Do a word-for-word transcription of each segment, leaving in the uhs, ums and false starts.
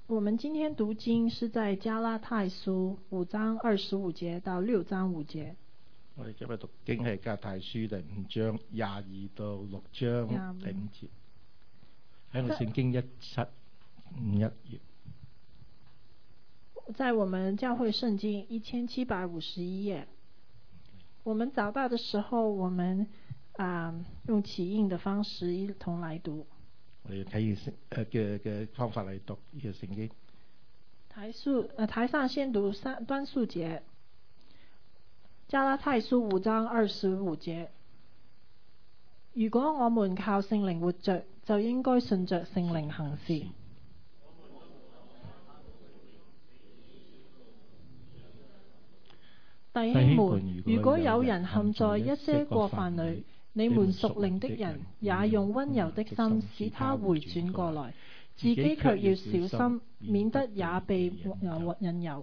我們今天讀經是在加拉太書五章二十五節到六章五節。 我哋今日讀經係加拉太書第五章廿二到六章第五節，喺我聖經一七五一頁。 在我們教會聖經一千七百五十一頁。我們找到的時候，我們啊、呃、用起印的方式一同來讀。 我哋睇聖誒嘅嘅方法嚟讀呢個聖經。 台數誒台上先讀三端數節，加拉太書五章二十五節。如果我們靠聖靈活着，就應該順着聖靈行事。弟兄們，如果有人陷在一些過犯裏，你們屬靈的人也用溫柔的心使他回轉過來，自己卻要小心，免得也被引誘。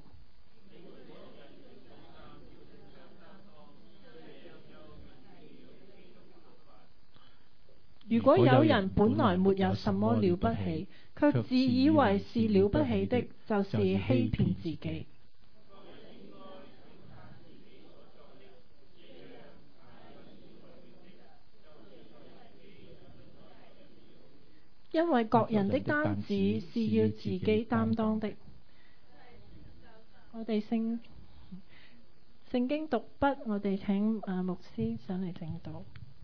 如果有人本來沒有什麼了不起，卻自以為是了不起的，就是欺騙自己。因為各人的擔子是要自己擔當的。我哋聖聖經讀畢，我哋請啊牧師上嚟證道。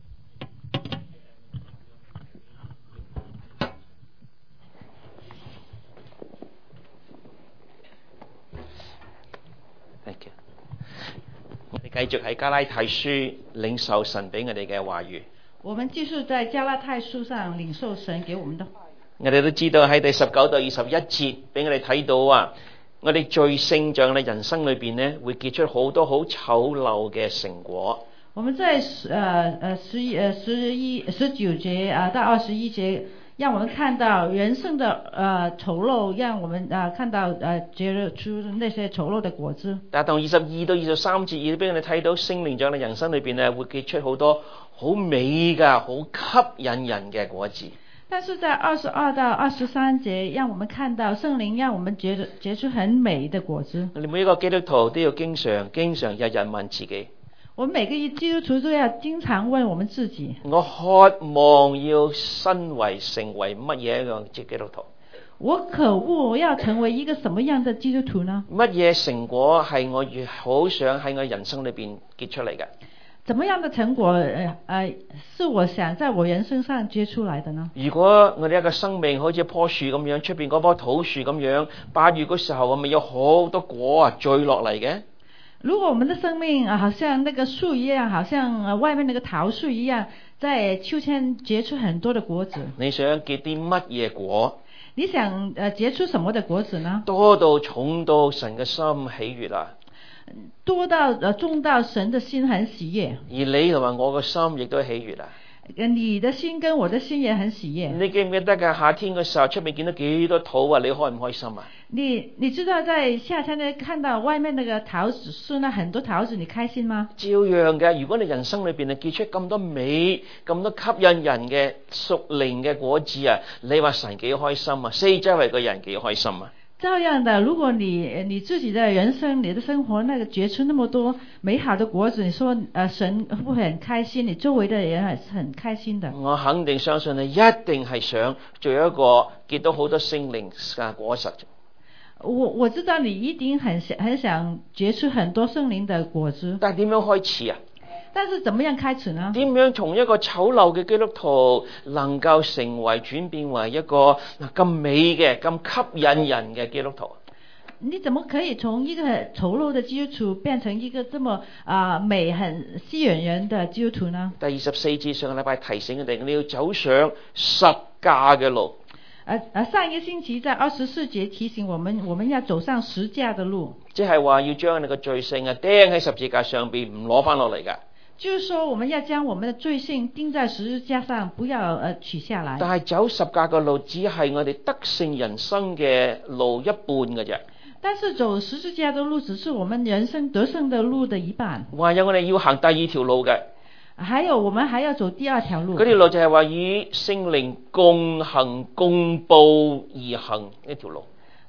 Thank you。我哋繼續喺加拉太書領受神俾我哋嘅話語。 我們繼續在加拉太書上領受神給我們的話。 我哋都知道喺第十九到二十一節俾我哋睇到啊，我哋罪性在我哋人生裏邊呢，會結出好多好醜陋嘅成果。 我們在呃呃十一呃十一十九節啊到二十一節，讓我們看到人生的呃醜陋，讓我們啊、呃、看到呃結出那些醜陋的果子。 但係同二十二到二十三節，亦都俾我哋睇到聖靈在我哋人生裏邊呢，會結出好多好美噶、好吸引人嘅果子。 但是在二十二到二十三節，讓我們看到聖靈讓我們結結出很美的果子。 我哋每一個基督徒都要經常、經常日日問自己。 我們每個基督徒都要經常問我們自己。 我渴望要身為成為乜嘢一個基督徒？ 我渴望我要成為一個什麼樣的基督徒呢？ 乜嘢成果係我越好想喺我人生裏邊結出嚟嘅？ 怎麼樣的成果，呃呃，是我想在我人生上結出來的呢？ 如果我哋一個生命好似一棵樹咁樣，出邊嗰棵土樹咁樣，八月嗰時候我咪有好多果啊墜落嚟嘅。 如果我們的生命啊，好像那個樹一樣，好像呃外面那個桃樹一樣，在秋天結出很多的果子。 你想結啲乜嘢果？ 你想呃結出什麼的果子呢？ 多到重到神嘅心喜悅啊！ 多到呃重到神的心很喜悅， 而你同埋我嘅心亦都喜悅啊！ 你的心跟我的心也很喜悅。 你記唔記得㗎？夏天嘅時候出面見到幾多桃啊？你開唔開心啊？ 你你知道在夏天呢看到外面那個桃子樹呢，很多桃子，你開心嗎？ 照樣嘅。如果你人生裏邊啊結出咁多美、咁多吸引人嘅屬靈嘅果子啊，你話神幾開心啊？四周圍嘅人幾開心啊？ 照樣的，如果你你自己的人生、你的生活那個結出那麼多美好的果子，你說呃神會不會很開心？你周圍的人還是很開心的。 我肯定相信你一定係想做一個結到好多聖靈嘅果實。 我我知道你一定很想很想結出很多聖靈的果子。 但係點樣開始啊？ 但是怎麼樣開始呢？ 點樣從一個醜陋嘅基督徒能夠成為轉變為一個咁美嘅、咁吸引人嘅基督徒？ 你怎麼可以從一個醜陋的基督徒變成一個這麼啊、呃、美、很吸引人的基督徒呢？ 第二十四節上個禮拜提醒我哋，你要走上十架嘅路。 啊啊！上一個星期在二十四節提醒我們，我們要走上十架的路。 即係話要將你嘅罪性啊釘喺十字架上邊，唔攞翻落嚟㗎。 就是說，我們要將我們的罪性釘在十字架上，不要呃取下來。 但係走十架嘅路，只係我哋得勝人生嘅路一半嘅啫。 但是走十字架的路，只是我們人生得勝的路的一半。 還有我哋要行第二條路嘅。 還有我們還要走第二條路。 嗰條路就係話與聖靈共行共步而行一條路。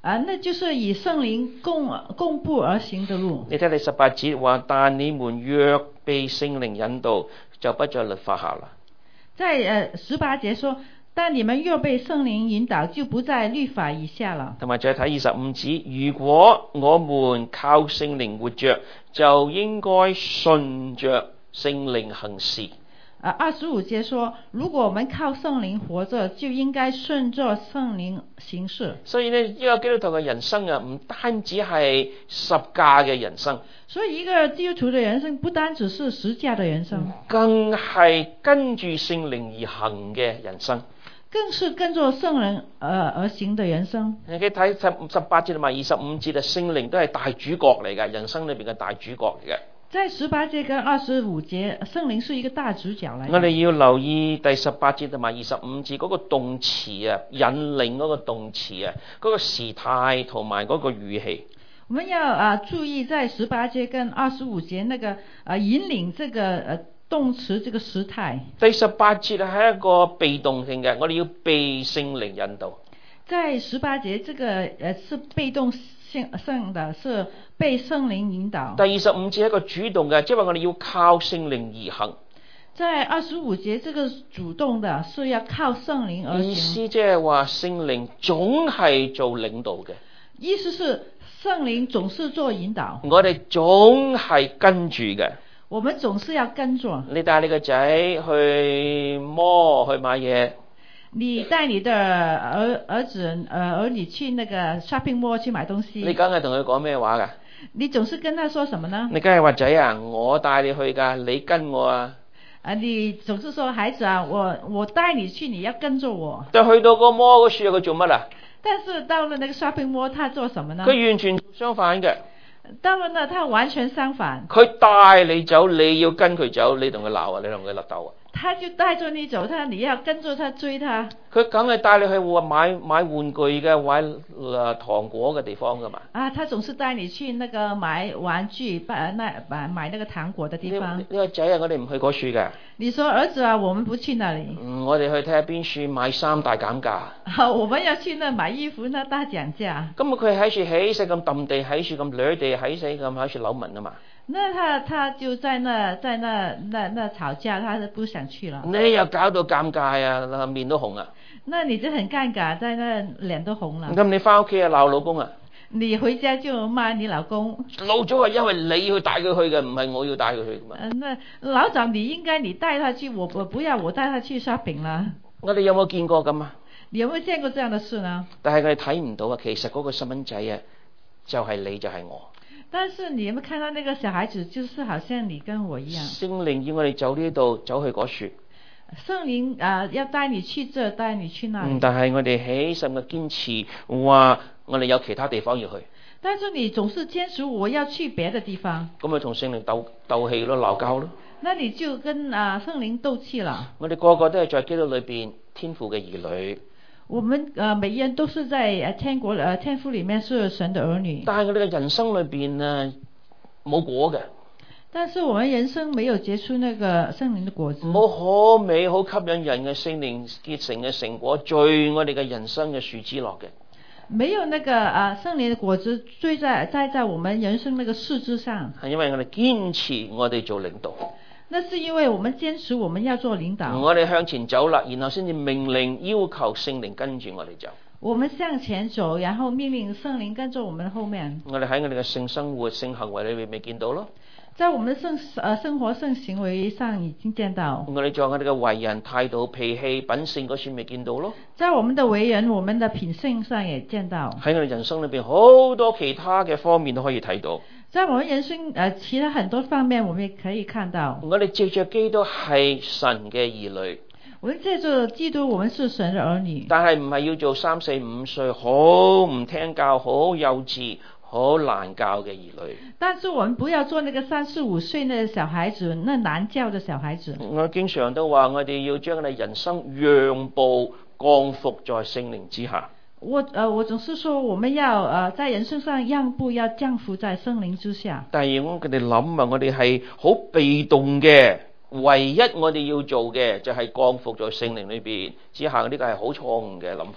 啊，那就是以聖靈共共步而行的路。 你睇第十八節話，但你們若被聖靈引導，就不在律法下啦。 在誒十八節說，但你們若被聖靈引導，就不在律法以下了。 同埋再睇二十五節，如果我們靠聖靈活着，就應該順着聖靈行事。 啊，二十五節說，如果我們靠聖靈活着，就應該順着聖靈行事。 所以呢，一個基督徒嘅人生啊，唔單止係十架嘅人生。 所以一個基督徒嘅人生，不單只是十架嘅人生， 更係跟住聖靈而行嘅人生。 更是跟着聖人而而行的人生。 你睇十十八節同埋二十五節啊，聖靈都係大主角嚟嘅，人生裏邊嘅大主角嚟嘅。 在十八節跟二十五節，聖靈是一個大主角嚟。 我哋要留意第十八節同埋二十五節嗰個動詞啊，引領嗰個動詞啊，嗰個時態同埋嗰個語氣。 我們要啊注意在十八節跟二十五節那個啊引領這個呃動詞這個時態。 第十八節係一個被動性嘅，我哋要被聖靈引導。 在十八節，這個呃是被動性性的，是被聖靈引導。 第二十五節係一個主動嘅，即係話我哋要靠聖靈而行。 在二十五節，這個主動的是要靠聖靈而行。 意思即係話聖靈總係做領導嘅。 意思是聖靈總是做引導。 我哋總係跟住嘅。 我們總是要跟住。 你帶你個仔去摩去買嘢。 你帶你的兒兒子呃兒女去那個 shopping mall 去買東西， 你梗係同佢講咩話㗎？ 你總是跟他說什麼呢？ 你梗係話仔啊，我帶你去㗎，你跟我啊。 啊，你總是說孩子啊，我我帶你去，你要跟着我。 但去到個摩嗰處佢做乜啊？ 但是到了那個 shopping mall，他做什麼呢？ 佢完全相反嘅。 到了呢，他完全相反。 佢帶你走，你要跟佢走，你同佢鬧啊，你同佢勒鬥啊。 他就帶着你走，他你要跟着他追他。 佢梗係帶你去買買玩具嘅，買誒糖果嘅地方噶嘛。啊， 他總是帶你去那個買玩具，買那買買那個糖果的地方。 呢個仔啊，我哋唔去嗰處嘅。 你說兒子啊，我們不去那裡。 嗯，我哋去睇下邊處買衫大減價。 好，我們要去那買衣服，那大減價。 咁佢喺處起勢咁揼地，喺處咁掠地，喺勢咁喺處扭紋啊嘛。 那他他就在那在那那那吵架，他是不想去了。 你又搞到尷尬啊，面都紅啊。 那你就很尷尬，在那臉都紅了。 咁你翻屋企啊鬧老公啊？ 你回家就罵你老公。 老早係因為你要帶佢去嘅，唔係我要帶佢去噶嘛。 嗯，那老早你應該你帶他去，我我不要我帶他去 shopping 啦。 我哋有冇見過咁啊？ 你有冇見過這樣的事呢？ 但係佢哋睇唔到啊，其實嗰個細蚊仔啊，就係你就係我。 但是你有冇看到那個小孩子，就是好像你跟我一樣。 聖靈要我哋走呢度，走去嗰處。 聖靈啊、呃，要帶你去這，帶你去那裡。 嗯，但係我哋起心嘅堅持，話我哋有其他地方要去。 但是你總是堅持我要去別的地方。 咁咪同聖靈鬥鬥氣咯，鬧交咯。 那你就跟啊聖靈鬥氣啦。 我哋個個都係在基督裏邊天父嘅兒女。 我們呃每一人都是在呃天國呃天父裏面是神的兒女。 但係我哋嘅人生裏邊啊冇果嘅。 但是我們人生沒有結出那個聖靈的果子。 冇好美好吸引人嘅聖靈結成嘅成果，最我哋嘅人生嘅樹枝落嘅。 沒有那個啊聖靈的果子追在栽在我們人生那個樹枝上。 係因為我哋堅持我哋做領導。 那是因為我們堅持我們要做領導。 我哋向前走啦，然後先至命令要求聖靈跟住我哋走。 我們向前走，然後命令聖靈跟住我們後面。 我哋喺我哋嘅性生活、性行為裏面未見到咯。 在我們聖呃生活、聖行為上已經見到。 我哋在我哋嘅為人、態度、脾氣、品性嗰處未見到咯。 在我們的為人、我們的品性上也見到。 喺我哋人生裏邊好多其他嘅方面都可以睇到。 在我們人生呃其他很多方面，我們也可以看到。 我哋藉着基督係神嘅兒女。 我們借着基督，我們是神的兒女。 但係唔係要做三四五歲好唔聽教、好幼稚、好難教嘅兒女。 但是我們不要做那個三四五歲那個小孩子，那難教的小孩子。 我經常都話，我哋要將我哋人生讓步降服在聖靈之下。 我呃，我總是說，我們要呃在人生上讓步，要降服在聖靈之下。 但係我佢哋諗啊，我哋係好被動嘅，唯一我哋要做嘅就係降服在聖靈裏邊之下，呢個係好錯誤嘅諗法。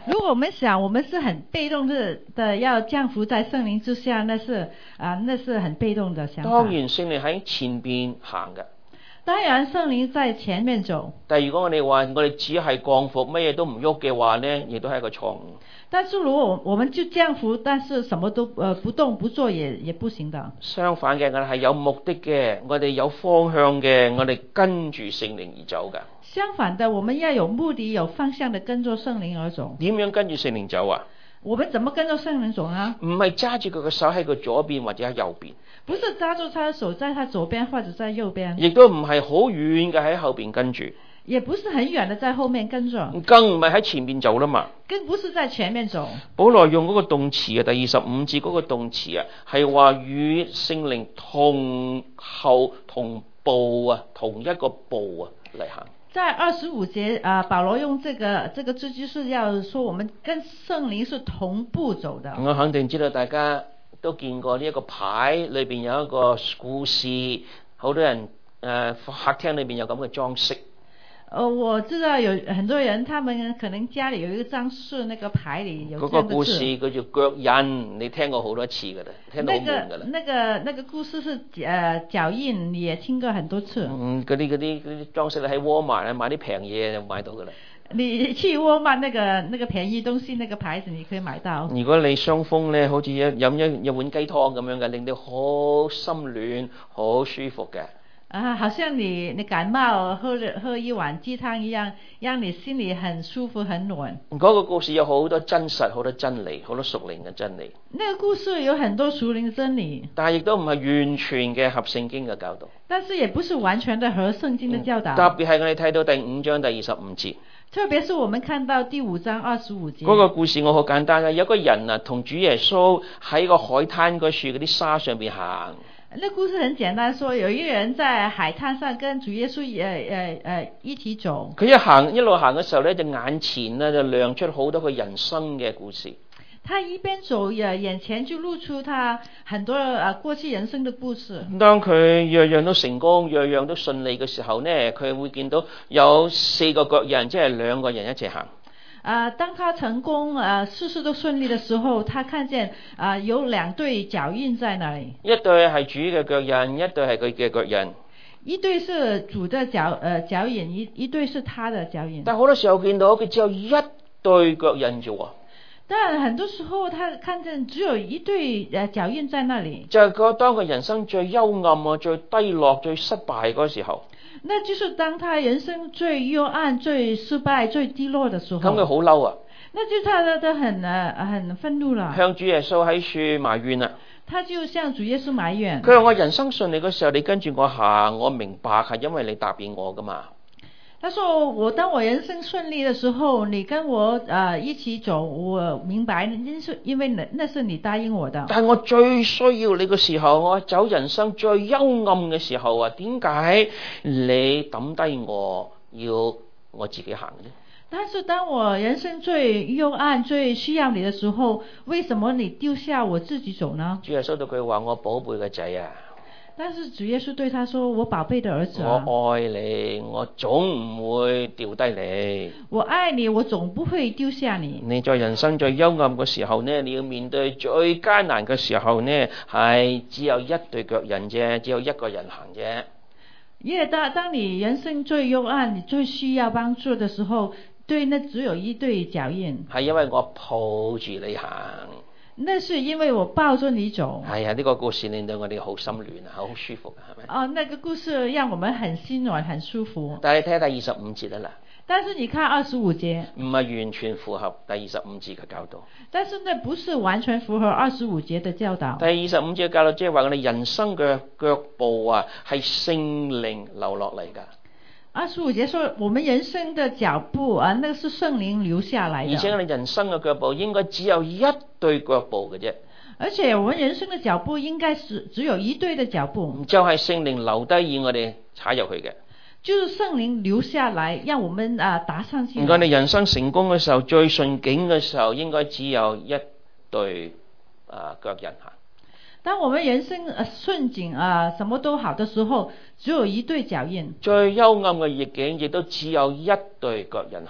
如果我們想我們是很被動的的要降服在聖靈之下，那是啊，那是很被動的想法。 當然聖靈喺前邊行嘅。 當然聖靈在前面走。 但係如果我哋話我哋只係降服，乜嘢都唔喐嘅話呢，亦都係一個錯誤。但是如果我們就降服，但是什麼都呃不動不做也也不行的。相反嘅，我哋係有目的嘅，我哋有方向嘅，我哋跟住聖靈而走嘅。相反的，我們要有目的、有方向的跟着聖靈而走。點樣跟住聖靈走啊？我們怎麼跟着聖靈走啊？唔係揸住佢嘅手喺佢左邊或者喺右邊。不是揸住他的手在他左邊或者在右邊。亦都唔係好遠嘅喺後邊跟住。也不是很遠的在後面跟着。更唔係喺前面走啦嘛。更不是在前面走。保羅用嗰個動詞啊，第二十五節嗰個動詞啊，係話與聖靈同後同步啊，同一個步啊嚟行。在二十五節啊，保羅用這個這個字就是要說我們跟聖靈是同步走的。我肯定知道大家都見過呢一個牌，裏邊有一個故事，好多人誒、呃、客廳裏邊有咁嘅裝飾。呃，我知道有很多人，他們可能家裏有一個裝飾，那個牌裏有這樣的字。嗰個故事叫做腳印，你聽過好多次噶啦，聽到好悶噶啦。那個那個故事是誒腳印，你也聽過很多次。嗯，嗰啲嗰啲嗰啲裝飾喺沃爾瑪咧買啲平嘢就買到噶啦。你去沃爾瑪那個那個便宜東西那個牌子你可以買到。如果你傷風咧，好似一飲一一碗雞湯咁樣嘅，令到好心暖、好舒服嘅。啊，好像你你感冒喝喝一碗雞湯一樣，讓你心裏很舒服很暖。嗰個故事有好多真實，好多真理，好多屬靈嘅真理。那個故事有很多屬靈嘅真理，但係亦都唔係完全嘅合聖經嘅教導。但是也不是完全的合聖經的教導。嗯、特別係我哋睇到第五章第二十五節。特別是我們看到第五章二十五節。嗰個故事我好簡單嘅，有個人啊同主耶穌喺個海灘嗰處嗰啲沙上邊行。那故事很簡單，說有一個人在海灘上跟主耶穌誒誒誒一起走。佢一行一路行嘅時候咧，就眼前咧就亮出好多個人生嘅故事。他一邊走，誒眼前就露出他很多誒過去人生的故事。當佢樣樣都成功，樣樣都順利嘅時候呢，佢會見到有四個腳印，即係兩個人一齊行。啊、呃，當他成功，啊、呃，事事都順利的時候，他看見啊、呃、有兩對腳印在那裡。一對係主嘅腳印，一對係佢嘅腳印。一對是主的腳，呃腳印，一一對是他的腳印。但好多時候見到佢只有一對腳印啫喎。但很多時候，他看見只有一對誒腳印在那裡。就係佢當佢人生最幽暗啊、最低落、最失敗嗰時候。那就是當他人生最幽暗、最失敗、最低落的時候。咁佢好嬲啊！那就他都都很誒很憤怒啦。向主耶穌喺處埋怨啊！他就向主耶穌埋怨。佢話我人生順利嗰時候，你跟住我行，我明白係因為你答應我噶嘛。他說我當我人生順利的時候，你跟我啊、呃、一起走，我明白，因是因為那那是你答應我的。但係我最需要你嘅時候，我走人生最幽暗嘅時候啊，點解你抌低我要我自己行呢？但是當我人生最幽暗、最需要你的時候，為什麼你丟下我自己走呢？主耶穌對佢話：我寶貝嘅仔啊！但是主耶穌對他說：我寶貝的兒子啊，我愛你，我總唔會丟低你。我愛你，我總不會丟下你。你在人生最幽暗嘅時候呢，你要面對最艱難嘅時候呢，係只有一對腳印啫，只有一個人行啫。因為當當你人生最幽暗、你最需要幫助的時候，對，那只有一對腳印。係因為我抱住你行。那是因為我抱着你走。係啊，呢個故事令到我哋好心暖啊，好舒服啊，係咪？哦，那個故事讓我們很心暖，很舒服。但係你睇下第二十五節啦。但是你看二十五節，唔係完全符合第二十五節嘅教導。但是呢，不是完全符合二十五節的教導。第二十五節嘅教導即係話我哋人生嘅腳步啊，係聖靈流落嚟噶。二十五節說，我們人生的腳步啊，那個是聖靈留下來的。而且我哋人生嘅腳步應該只有一對腳步嘅啫。而且我們人生的腳步應該是只有一對的腳步。就係聖靈留低要我哋踩入去嘅。就是聖靈留下來，讓我們啊打上去。我哋人生成功嘅時候，最順境嘅時候，應該只有一對啊腳印行。當我們人生呃順境啊，什麼都好的時候，只有一對腳印。最幽暗嘅逆境亦都只有一對腳印行。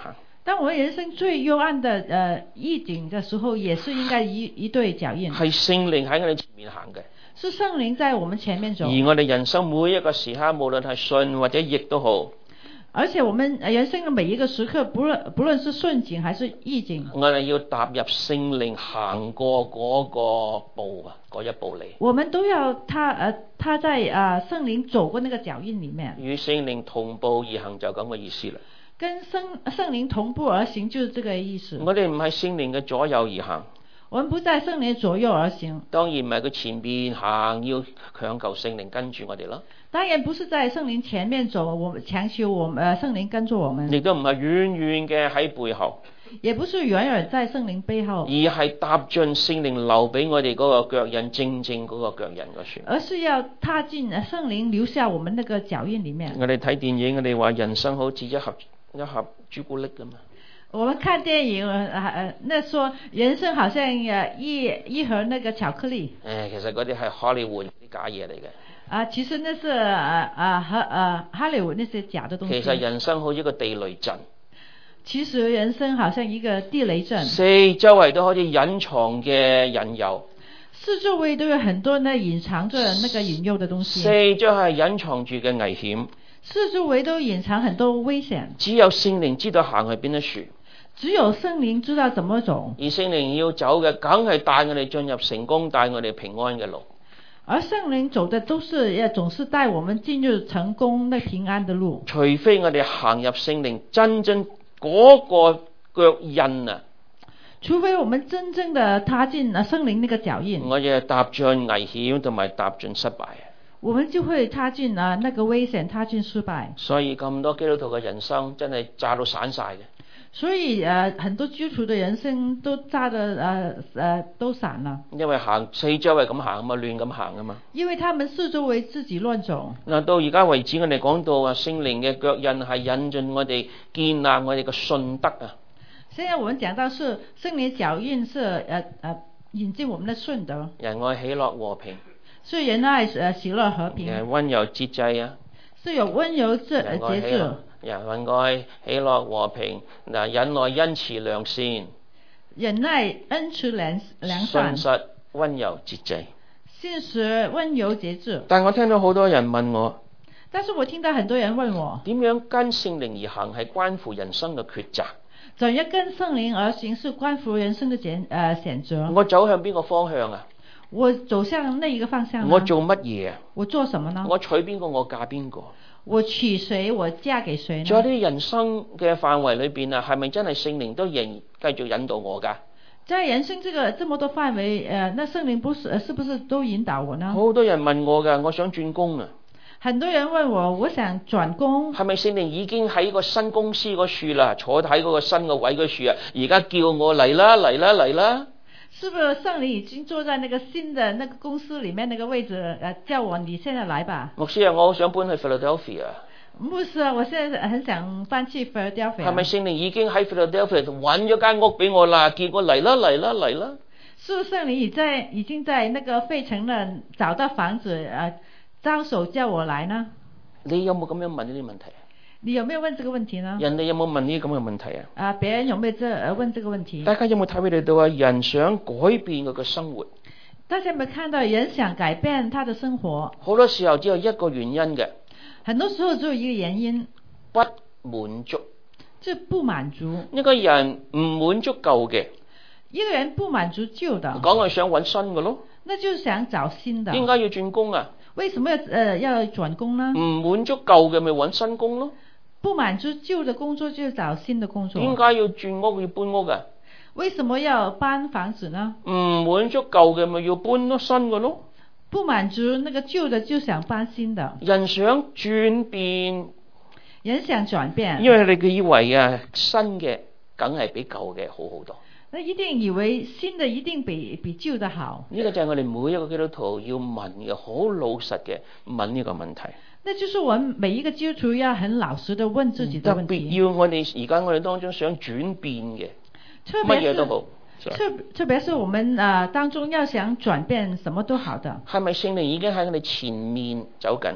當我們人生最幽暗的誒意境嘅時候，也是應該一一對腳印。 係聖靈喺我哋前面行嘅。 是聖靈在我們前面走。 而我哋人生每一個時刻，無論係順或者逆都好。 而且我們人生嘅每一個時刻，不論不論是順境還是逆境， 我哋要踏入聖靈行過嗰個步啊，嗰一步嚟。 我們都要他誒，他在啊聖靈走過那個腳印裡面。 與聖靈同步而行就咁嘅意思啦。 跟聖聖靈同步而行就是這個意思。 我哋唔係聖靈嘅左右而行。 我們不在聖靈左右而行。 當然唔係佢前邊行，要強求聖靈跟住我哋咯。 當然不是在聖靈前面走，我們強求我們聖靈跟住我們。 亦都唔係遠遠嘅喺背後。 也不是遠遠在聖靈背後。 而係踏進聖靈留俾我哋嗰個腳印，正正嗰個腳印嗰處。 而是要踏進聖靈留下我們那個腳印裡面。 我哋睇電影，我哋話人生好似一盒一盒朱古力咁嘛。 我們看電影，呃，那說人生好像一一盒那個巧克力。 誒，其實嗰啲係荷里活啲假嘢嚟嘅。 啊，其實那是啊啊哈啊哈利活那些假的東西。 其實人生好似一個地雷陣。 其實人生好像一個地雷陣。 四周圍都好似隱藏嘅引誘。 四周圍都有很多呢隱藏着那個引誘的東西。 四周係隱藏住嘅危險。 四周圍都隱藏很多危險。 只有聖靈知道行去邊一處。 只有聖靈知道怎麼走。 而聖靈要走嘅，梗係帶我哋進入成功、帶我哋平安嘅路。 而聖靈走的都是要總是帶我們進入成功、那平安的路。 除非我哋行入聖靈真正嗰個腳印啊！ 除非我們真正的踏進啊聖靈那個腳印。 我哋踏進危險同埋踏進失敗。 我們就會踏進啊那個危險，踏進失敗。 所以咁多基督徒嘅人生真係炸到散晒嘅。 所以誒、呃，很多基督徒的人生都炸得誒誒、呃呃、都散了。因為行四周圍咁行啊嘛，亂咁行啊嘛。因為他們四周圍自己亂走。嗱，到而家為止，我哋講到啊，聖靈嘅腳印係引進我哋建立我哋嘅信德啊。現在我們講到是聖靈腳印是誒誒、呃、引進我們的信德。仁愛喜樂和平。所以仁愛誒喜樂和平。誒溫柔節制啊。是有溫柔節節制。仁愛喜樂和平，嗱，忍耐恩慈良善，忍耐恩慈良良善，信實溫柔節制，信實溫柔節制。但我聽到好多人問我，但是我聽到很多人問我，點樣跟聖靈而行係關乎人生嘅抉擇？怎樣跟聖靈而行是關乎人生嘅選誒選擇？我走向邊個方向啊？我走向那一個方向。我做乜嘢啊？我做什麼呢？我娶邊個？我嫁邊個？我娶誰？我嫁給誰呢？在啲人生嘅範圍裏邊啊，係咪真係聖靈都仍繼續引導我噶？在人生這個這麼多範圍，誒、呃，那聖靈不是，是不是都引導我呢？好多人問我噶，我想轉工啊。很多人問我，我想轉工。係咪聖靈已經喺個新公司嗰處啦？坐喺嗰個新嘅位嗰處啊？而家叫我嚟啦，嚟啦，嚟啦。是不是聖靈已經坐在那個新的那個公司裏面那個位置？呃，叫我你現在來吧。牧師啊，我好想搬去 Philadelphia。牧師啊，我現在很想搬去 Philadelphia。係咪聖靈已經喺 Philadelphia 揾咗間屋俾我啦？叫我嚟啦，嚟啦，嚟啦。是不是聖靈已在已經在那個費城呢找到房子？呃，招手叫我來呢？你有冇咁樣問呢啲問題？你有沒有問這個問題呢？人哋有冇問呢啲咁嘅問題啊？啊，別人有沒有這問這個問題？大家有冇體會到啊？人想改變佢嘅生活。大家有冇看到人想改變他的生活？好多時候只有一個原因嘅。很多時候只有一個原因。不滿足。即係不滿足。一個人唔滿足舊嘅。一個人不滿足舊的。講佢想揾新嘅咯。那就是想找新的。點解要轉工啊？為什麼要呃要轉工呢？唔滿足舊嘅咪揾新工咯。不滿足舊的工作就找新的工作。點解要轉屋要搬屋㗎？為什麼要搬房子呢？唔滿足舊嘅咪要搬多新嘅咯。不滿足那個舊的就想搬新的。人想轉變，人想轉變，因為你以為啊新嘅梗係比舊嘅好好多。那一定以為新的一定比比舊的好。呢個就係我哋每一個基督徒要問嘅，好老實嘅問呢個問題。那就是我們每一個基督徒要很老實的問自己的問題。特別要我哋而家我哋當中想轉變嘅，乜嘢都好。特特別是我們啊、呃、當中要想轉變，什麼都好的。係咪聖靈已經喺我哋前面走緊？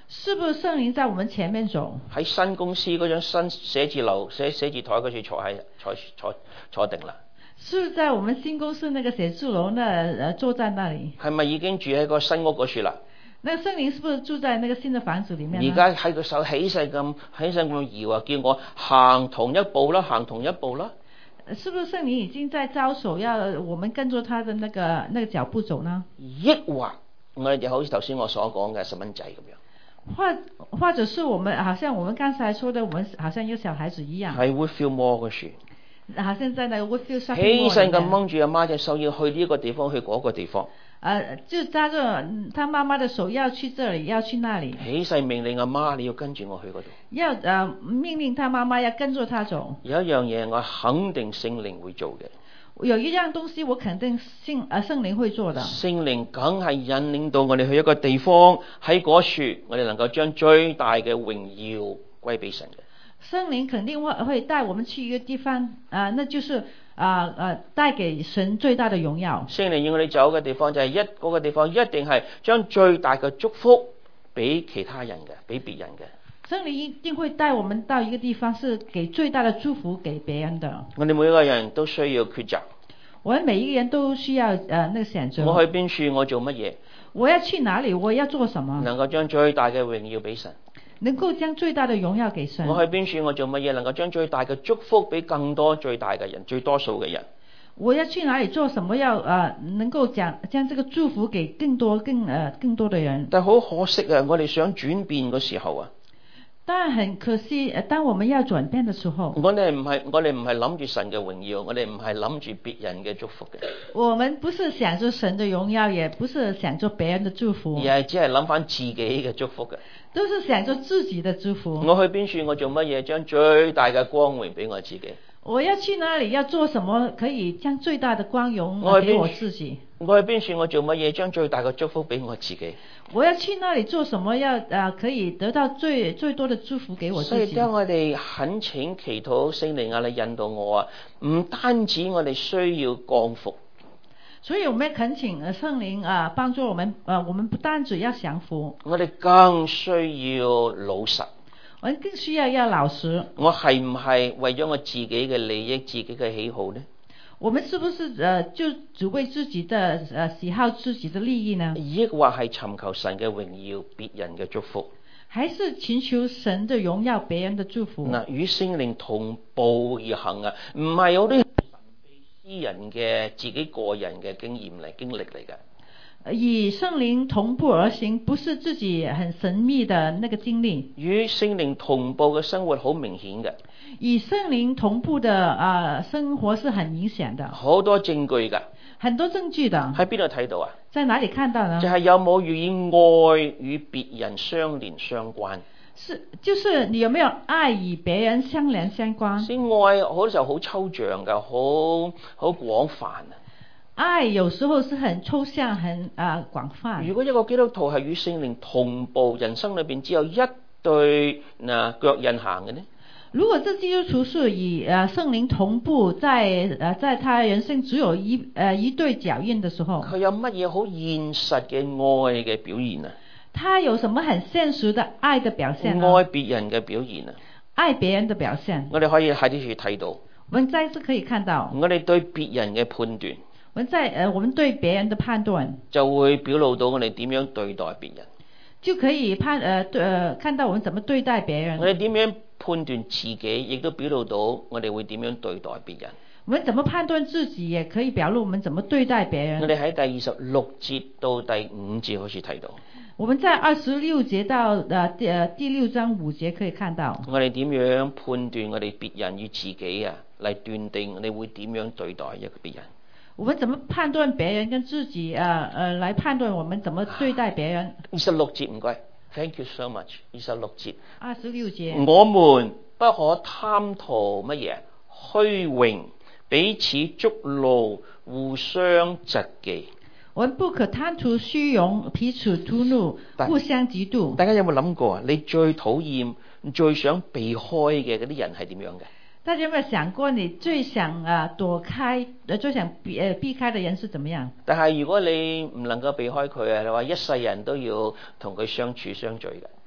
是不是聖靈在我們前面走？ 喺新公司嗰張新寫字樓寫寫字台嗰處坐喺坐坐坐定啦。 是在我們新公司那個寫字樓那呃坐在那裡。 係咪已經住喺個新屋嗰處啦？ 那個聖靈是不是住在那個新的房子裡面？ 而家喺個手起勢咁起勢咁搖啊，叫我行同一步啦，行同一步啦。 是不是聖靈已經在招手，要我們跟住他的那個那個腳步走呢？ 抑或我哋就好似頭先我所講嘅細蚊仔咁樣。 或或者是我們好像我們剛才說的，我們好像一個小孩子一樣。 係 Woodfield Mall 嗰處。 好像在那個 Woodfield Shopping Mall。 起勢咁掹住阿媽隻手，要去呢個地方，去嗰個地方。 呃，就揸着他媽媽的手，要去這裡，要去那裡。 起勢命令阿媽，你要跟住我去嗰度。 要呃命令他媽媽要跟住他走。 有一樣嘢我肯定聖靈會做嘅。 有一樣東西我肯定聖呃聖靈會做的。 聖靈梗係引領到我哋去一個地方，喺嗰處我哋能夠將最大嘅榮耀歸俾神嘅。 聖靈肯定會會帶我們去一個地方，啊、呃，那就是啊啊帶給神最大的榮耀。 聖靈要我哋走嘅地方就係一嗰、那個地方，一定係將最大嘅祝福俾其他人嘅，俾別人嘅。 聖靈一定會帶我們到一個地方，是給最大的祝福給別人的。 我哋每一個人都需要抉擇。 我們每一個人都需要呃那個選擇。 我去邊處，我做乜嘢？ 我要去哪裡？我要做什麼？ 能夠將最大嘅榮耀俾神。 能夠將最大的榮耀給神。 我去邊處，我做乜嘢？能夠將最大嘅祝福俾更多最大嘅人，最多數嘅人。 我要去哪裡做什麼？要呃能夠將將這個祝福給更多更呃更多的人。 但好可惜啊！我哋想轉變嘅時候啊。 但很可惜，當我們要轉變的時候， 我哋唔係我哋唔係諗住神嘅榮耀，我哋唔係諗住別人嘅祝福嘅。 我們不是想着神的榮耀，也不是想着別人的祝福， 而係只係諗翻自己嘅祝福嘅。 都是想着自己的祝福。 我去邊處，我做乜嘢？將最大嘅光榮俾我自己。 我要去哪裡？要做什麼？可以將最大的光榮給我自己。 我去邊處，我做乜嘢？將最大嘅祝福俾我自己。 我要去那裡做什麼？要啊、呃，可以得到最最多的祝福給我自己。 所以當我哋懇請祈禱聖靈啊，你引導我啊，唔單止我哋需要降服。 所以我們懇請聖靈啊，幫助我們啊，我們不單止要降服， 我哋更需要老實。 我們更需要要老實。 我係唔係為咗我自己嘅利益、自己嘅喜好呢？ 我們是不是呃就只為自己的呃喜好、自己的利益呢？ 抑或係尋求神嘅榮耀、別人嘅祝福？ 還是尋求神的榮耀、別人的祝福？ 嗱，與聖靈同步而行啊，唔係有啲神秘私人嘅自己個人嘅經驗嚟、經歷嚟嘅。 與聖靈同步而行，不是自己很神秘的那個經歷。 與聖靈同步嘅生活好明顯嘅。 與聖靈同步的啊、呃、生活是很明顯的。 好多證據㗎。 很多證據的。 喺邊度睇到啊？ 在哪裡看到呢？ 就係有冇與愛與別人相連相關。 是，就是你有沒有愛與別人相連相關？ 先愛好多時候好抽象㗎，好好廣泛啊。 愛有時候是很抽象、很啊、呃、廣泛。 如果一個基督徒係與聖靈同步，人生裏邊只有一對嗱腳印行嘅呢？ 如果這基督徒是與呃聖靈同步在，在呃在他人生只有一呃一對腳印的時候， 佢有乜嘢好現實嘅愛嘅表現啊？ 他有什麼很現實的愛的表現呢？ 愛別人嘅表現啊？ 愛別人的表現。 我哋可以喺呢處睇到。 我們再次可以看到。 我哋對別人嘅判斷。 我們在呃，我們對別人的判斷就會表露到我哋點樣對待別人， 就可以判呃對呃看到我們怎麼對待別人。 我哋點樣判斷自己，亦都表露到我哋會點樣對待別人。 我們怎麼判斷自己，也可以表露我們怎麼對待別人。 我哋喺第二十六節到第五節開始睇到。 我們在二十六節到呃第呃第六章五節可以看到。 我哋點樣判斷我哋別人與自己啊，嚟斷定我哋會點樣對待一個別人。 我們怎麼判斷別人跟自己啊？呃，來判斷我們怎麼對待別人。 二十六節唔該 ，Thank you so much。二十六節。 二十六節。 我們不可貪圖乜嘢虛榮，彼此觸怒，互相嫉忌。 我們不可貪圖虛榮，彼此觸怒，互相嫉妒。 大家有冇諗過啊？你最討厭、最想避開嘅嗰啲人係點樣嘅？ 大家有沒有想過，你最想啊躲開、最想避呃避開的人是怎麼樣？ 但係如果你唔能夠避開佢啊，你話一世人都要同佢相處相聚嘅。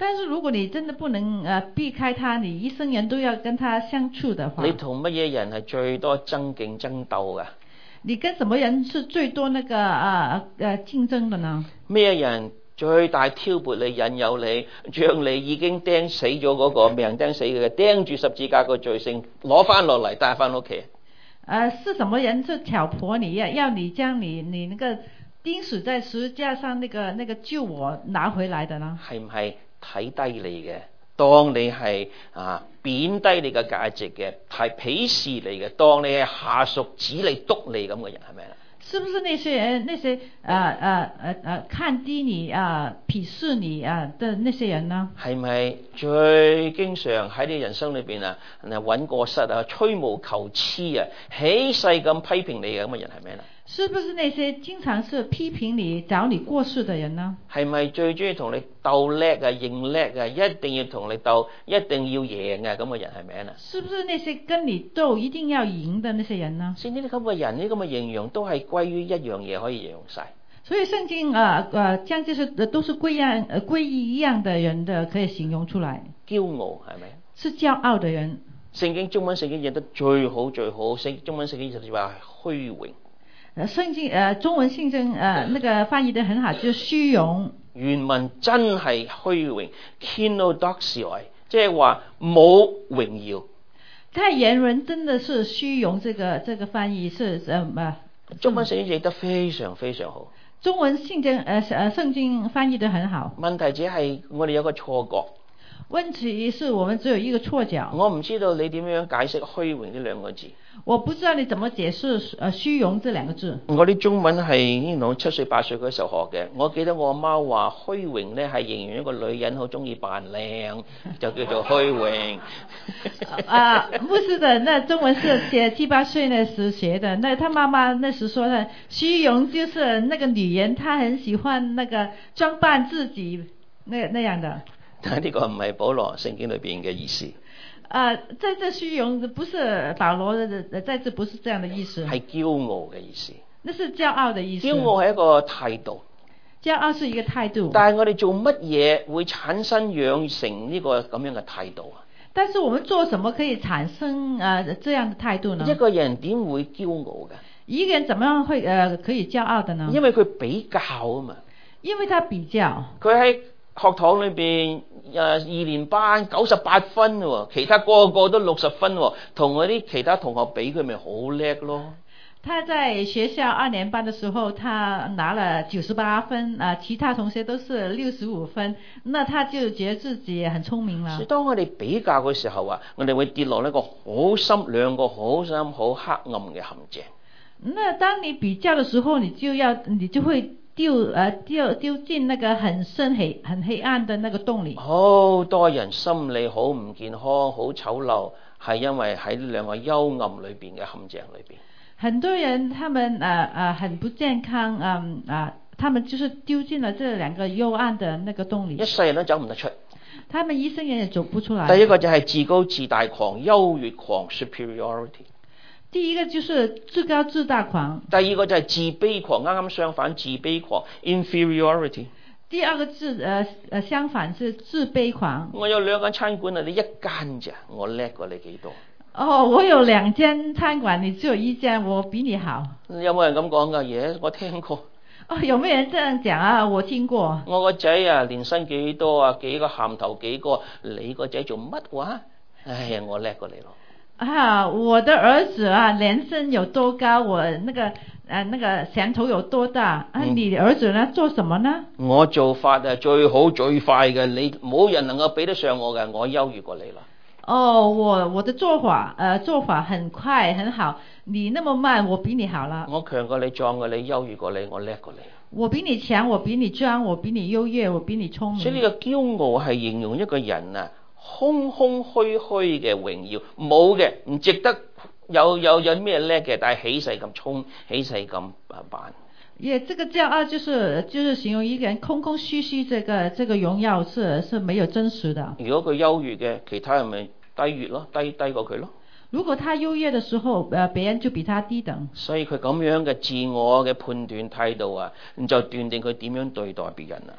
但是如果你真的不能呃避開他，你一生人都要跟他相處的話， 你同乜嘢人係最多爭競爭鬥㗎？ 你跟什麼人是最多那個啊呃競爭的呢？ 咩人最大挑撥你、引誘你，將你已經釘死咗嗰個命釘死嘅釘住十字架個罪性攞翻落嚟帶翻屋企？ 呃，是什麼人是挑撥你，要要你將你你那個釘死在十字架上那個那個救我拿回來的呢？係唔係睇低你嘅？當你係啊貶低你嘅價值嘅，係鄙視你嘅，當你係下屬指你督你咁嘅人，係咪啊？是不是那些人那些啊啊啊啊看低你啊鄙視你啊的那些人呢？係咪最經常喺你人生裏邊啊揾過失啊吹毛求疵啊起勢咁批評你嘅咁嘅人係咩呢？是不是那些經常是批評你找你過失的人呢？係咪最中意同你鬥叻啊認叻啊一定要同你鬥一定要贏啊咁嘅人係咩呢？是不是那些跟你鬥一定要贏的那些人呢？所以呢啲咁嘅人呢咁嘅形容都係歸於一樣嘢可以形容晒。所以聖經啊啊將這些都是歸樣呃歸於一樣的人的可以形容出來。驕傲係咪？是驕傲的人。聖經中文聖經譯得最好最好，聖中文聖經就話虛榮。聖經呃中文聖經呃那個翻譯得很好，就是虛榮。原文真係虛榮 ，kenodoxia， 即係話冇榮耀。它原文真的是虛榮，這個這個翻譯是呃呃中文聖經譯得非常非常好。中文聖經呃呃聖經翻譯得很好。問題只係我哋有個錯覺。問題是我們只有一個錯覺。我唔知道你點樣解釋虛榮呢兩個字。我不知道你怎麼解釋呃虛榮這兩個字。我啲中文係我七歲八歲嗰時候學嘅。我記得我阿媽話虛榮呢係形容一個女人好中意扮靚，就叫做虛榮。啊，不是的，那中文是寫七八歲那時學的。那他媽媽那時說的虛榮就是那個女人，她很喜歡那個裝扮自己那那樣的。但係呢個唔係保羅聖經裏邊嘅意思。啊，在這虛榮不是保羅的，在這不是這樣的意思。係驕傲嘅意思。那是驕傲的意思。驕傲係一個態度。驕傲是一個態度。但係我哋做乜嘢會產生養成呢個咁樣嘅態度啊？但是我們做什麼可以產生啊這樣的態度呢？一個人點會驕傲嘅？一個人怎麼樣會呃可以驕傲的呢？因為佢比較啊嘛。因為他比較。佢喺學堂裏邊誒二年班九十八分喎，其他個個都六十分喎，同嗰啲其他同學比，佢咪好叻咯。他在學校二年班的時候，他拿了九十八分，啊，其他同學都是六十五分，那他就覺得自己很聰明啦。所以當我哋比較嘅時候啊，我哋會跌落一個好深兩個好深好黑暗嘅陷阱。那當你比較的時候，你就要你就會。丟呃丟丟進那個很深黑很黑暗的那個洞裏。好多人心理好唔健康，好醜陋，係因為喺兩個幽暗裏邊嘅陷阱裏邊。很多人他們啊啊很不健康，嗯啊，他們就是丟進了這兩個幽暗的那個洞裏。一世人都走唔得出。他們一生人也走不出來。第一個就係自高自大狂、優越狂 （superiority）。第一個就是自高自大狂，第二個就係自卑狂，啱啱相反，自卑狂 inferiority。第二個字誒誒相反是自卑狂。我有兩間餐館啊，你一間咋？我叻過你幾多？哦，我有兩間餐館，你只有一間，我比你好。有冇人咁講㗎？嘢、yes, 我聽過。哦，有冇人這樣講啊？我聽過。我個仔啊，年薪幾多啊？幾個銜頭幾個？你個仔做乜話？哎呀，我叻過你咯。啊，我的兒子啊，年薪有多高？我那個呃那個銜頭有多大？啊，嗯、你兒子呢？做什麼呢？我做法啊最好最快嘅，你冇人能夠比得上我嘅，我優越過你啦。哦，我我的做法呃做法很快很好，你那麼慢，我比你好啦。我強過你，壯過你，優越過你，我叻過你。我比你強，我比你壯，我比你優越，我比你聰明。所以呢個驕傲係形容一個人啊。空空虛虛嘅榮耀冇嘅，唔值得有有有咩叻嘅，但係起勢咁衝，起勢咁啊扮。也，這個驕傲就是就是形容一個人空空虛虛，這個這個榮耀是是沒有真實的。如果佢優越嘅，其他人咪低越咯，低低過佢咯。如果他優越的時候，呃，別人就比他低等。所以佢咁樣嘅自我嘅判斷態度啊，你就斷定佢點樣對待別人啊。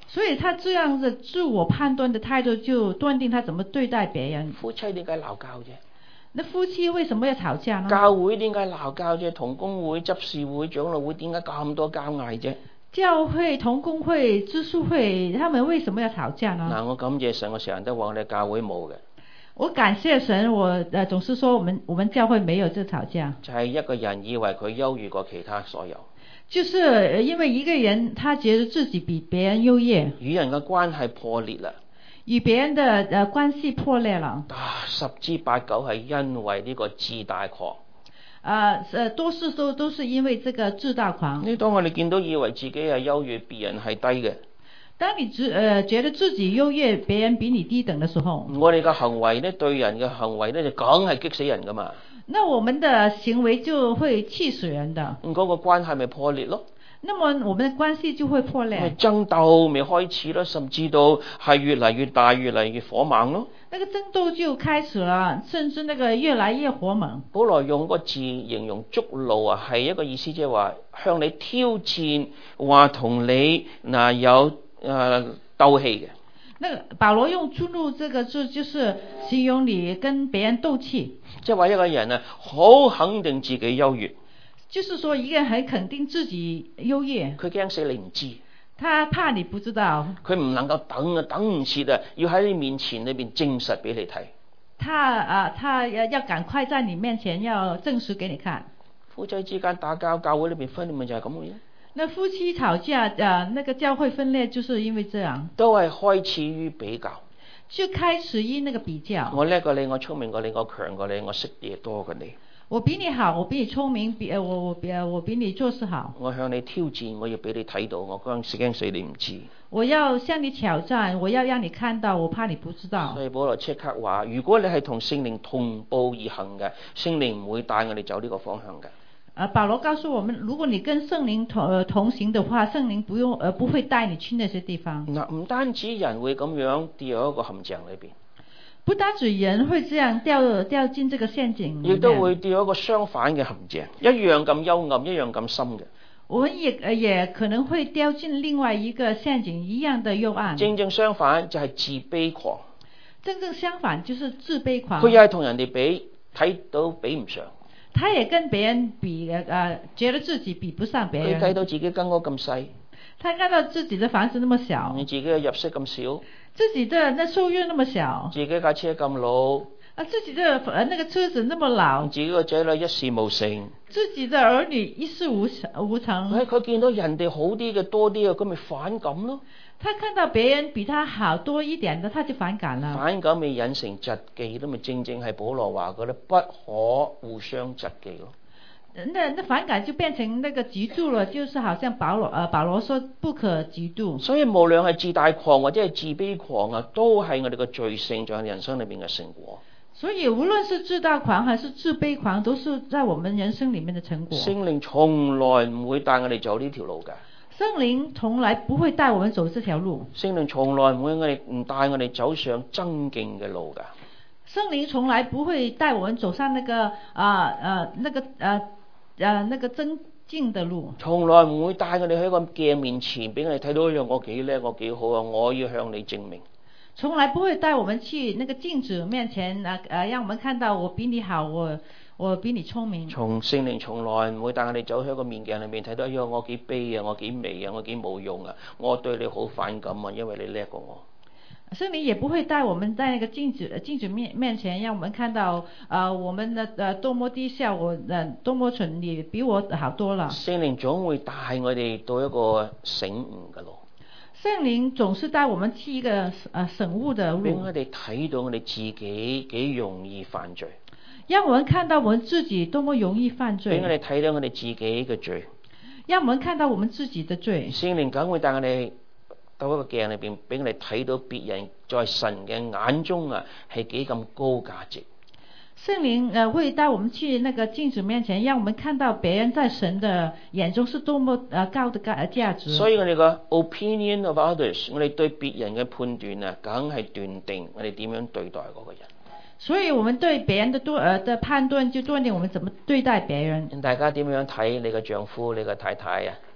所以他這樣的自我判斷的態度，就斷定他怎麼對待別人。 夫妻點解鬧交啫？ 那夫妻為什麼要吵架呢？ 教會點解鬧交啫？同工會、執事會、長老會點解咁多交嗌啫？ 教會、同工會、執事會，他們為什麼要吵架呢？ 嗱，我感謝神，我成日都話我哋教會冇嘅。 我感謝神，我誒總是說我們我們教會沒有這吵架。 就係一個人以為佢優越過其他所有。 就是因為一個人，他覺得自己比別人優越， 與人嘅關係破裂啦， 與別人的誒關係破裂了。 啊，十之八九係因為呢個自大狂。 啊，誒，多數都都是因為這個自大狂。 呢，當我哋見到以為自己係優越，別人係低嘅。 當你自誒覺得自己優越，別人比你低等的時候， 我哋嘅行為咧，對人嘅行為咧，就梗係激死人噶嘛。 那我們的行為就會氣死人的。 咁嗰個關係咪破裂咯？ 那麼我們的關係就會破裂。 爭鬥未開始咯，甚至到係越嚟越大，越嚟越火猛咯。 那個爭鬥就開始了，甚至那個越來越火猛。 保羅用個字形容觸怒啊，係一個意思，即係話向你挑戰，話同你嗱有誒鬥氣嘅。 那個保羅用觸怒這個字，就是形容你跟別人鬥氣。 即係話一個人啊，好肯定自己優越。 就是說一個人很肯定自己優越。 佢驚死你唔知。 他怕你不知道。 佢唔能夠等啊，等唔切啊，要喺你面前裏邊證實俾你睇。 他啊，他要要趕快在你面前要證實給你看。 夫妻之間打交，教會裏邊分裂咪就係咁嘅。 那夫妻吵架啊，那個教會分裂就是因為這樣。都係開始於比較。就開始於那個比較。 我叻過你，我聰明過你，我強過你，我識嘢多過你。 我比你好，我比你聰明，比我我比我比你做事好。 我向你挑戰，我要俾你睇到，我驚驚死你唔知。 我要向你挑戰，我要讓你看到，我怕你不知道。 所以保羅即刻話：如果你係同聖靈同步而行嘅，聖靈唔會帶我哋走呢個方向嘅。 呃，保羅告訴我們，如果你跟聖靈同呃同行的話，聖靈不用呃不會帶你去那些地方。 嗱，唔單止人會咁樣跌喺一個陷阱裏邊。 不單止人會這樣掉掉進這個陷阱， 亦都會掉一個相反嘅陷阱，一樣咁幽暗，一樣咁深嘅。 我們也也可能會掉進另外一個陷阱，一樣的幽暗。 正正相反就係自卑狂。 正正相反就是自卑狂。 佢又係同人哋比，睇到比唔上。 他也跟別人比，誒、呃，覺得自己比不上別人。 佢睇到自己間屋咁細。 他看到自己的房子那麼小。 你自己嘅入息咁少。 自己的那收入那麼小。 自己架車咁老。 啊，自己的那個車子那麼老。 自己個仔女一事無成。 自己的兒女一事無無成。 佢佢見到人哋好啲嘅多啲嘅，咁咪反感咯。 他看到別人比他好多一點的，他就反感了。 反感咪引成嫉忌咯，咪正正係保羅話嘅咧，不可互相嫉忌咯。 那那反感就變成那個嫉妒了，就是好像保羅呃保羅說不可嫉妒。 所以無論係自大狂或者係自卑狂啊，都係我哋嘅罪性，在人生裏面嘅成果。 所以無論是自大狂還是自卑狂，都是在我們人生裏面的成果。 聖靈從來唔會帶我哋走呢條路㗎。 聖靈從來不會帶我們走這條路。 聖靈從來唔會我哋唔帶我哋走上爭競嘅路㗎。 聖靈從來不會帶我們走上那個啊啊、呃呃、那個啊啊、呃、那個爭競的路。從來唔會帶我哋喺個鏡面前俾我哋睇到一樣我幾叻，我幾好啊！我要向你證明。 從來不會帶我們去那個鏡子面前啊啊，讓我們看到我比你好，我。我比你聰明。從聖靈從來唔會帶我哋走喺個面鏡裏面睇到，哎呀，我幾卑啊，我幾微啊，我幾冇用啊，我對你好反感啊，因為你叻過我。 聖靈也不會帶我們在那個鏡子鏡子面面前，讓我們看到啊、呃，我們的呃多麼低下，我呃多麼蠢，你比我好多了。 聖靈總會帶我哋到一個醒悟嘅路。 聖靈總是帶我們去一個呃醒悟的路。俾我哋睇到我哋自己幾容易犯罪。 讓我們看到我們自己多麼容易犯罪。 俾我哋睇到我哋自己嘅罪。 讓我們看到我們自己的罪。 聖靈梗會帶我哋到一個鏡裏邊，俾我哋睇到別人在神嘅眼中啊係幾咁高價值。 聖靈呃會帶我們去那個鏡子面前，讓我們看到別人在神的眼中是多麼呃高的價價值。 所以我哋個 opinion of others， 我哋對別人嘅判斷啊，梗係斷定我哋點樣對待嗰個人。 所以我們對別人的多呃的判斷，就斷定我們怎麼對待別人。 大家點樣睇你嘅丈夫、你嘅太太啊？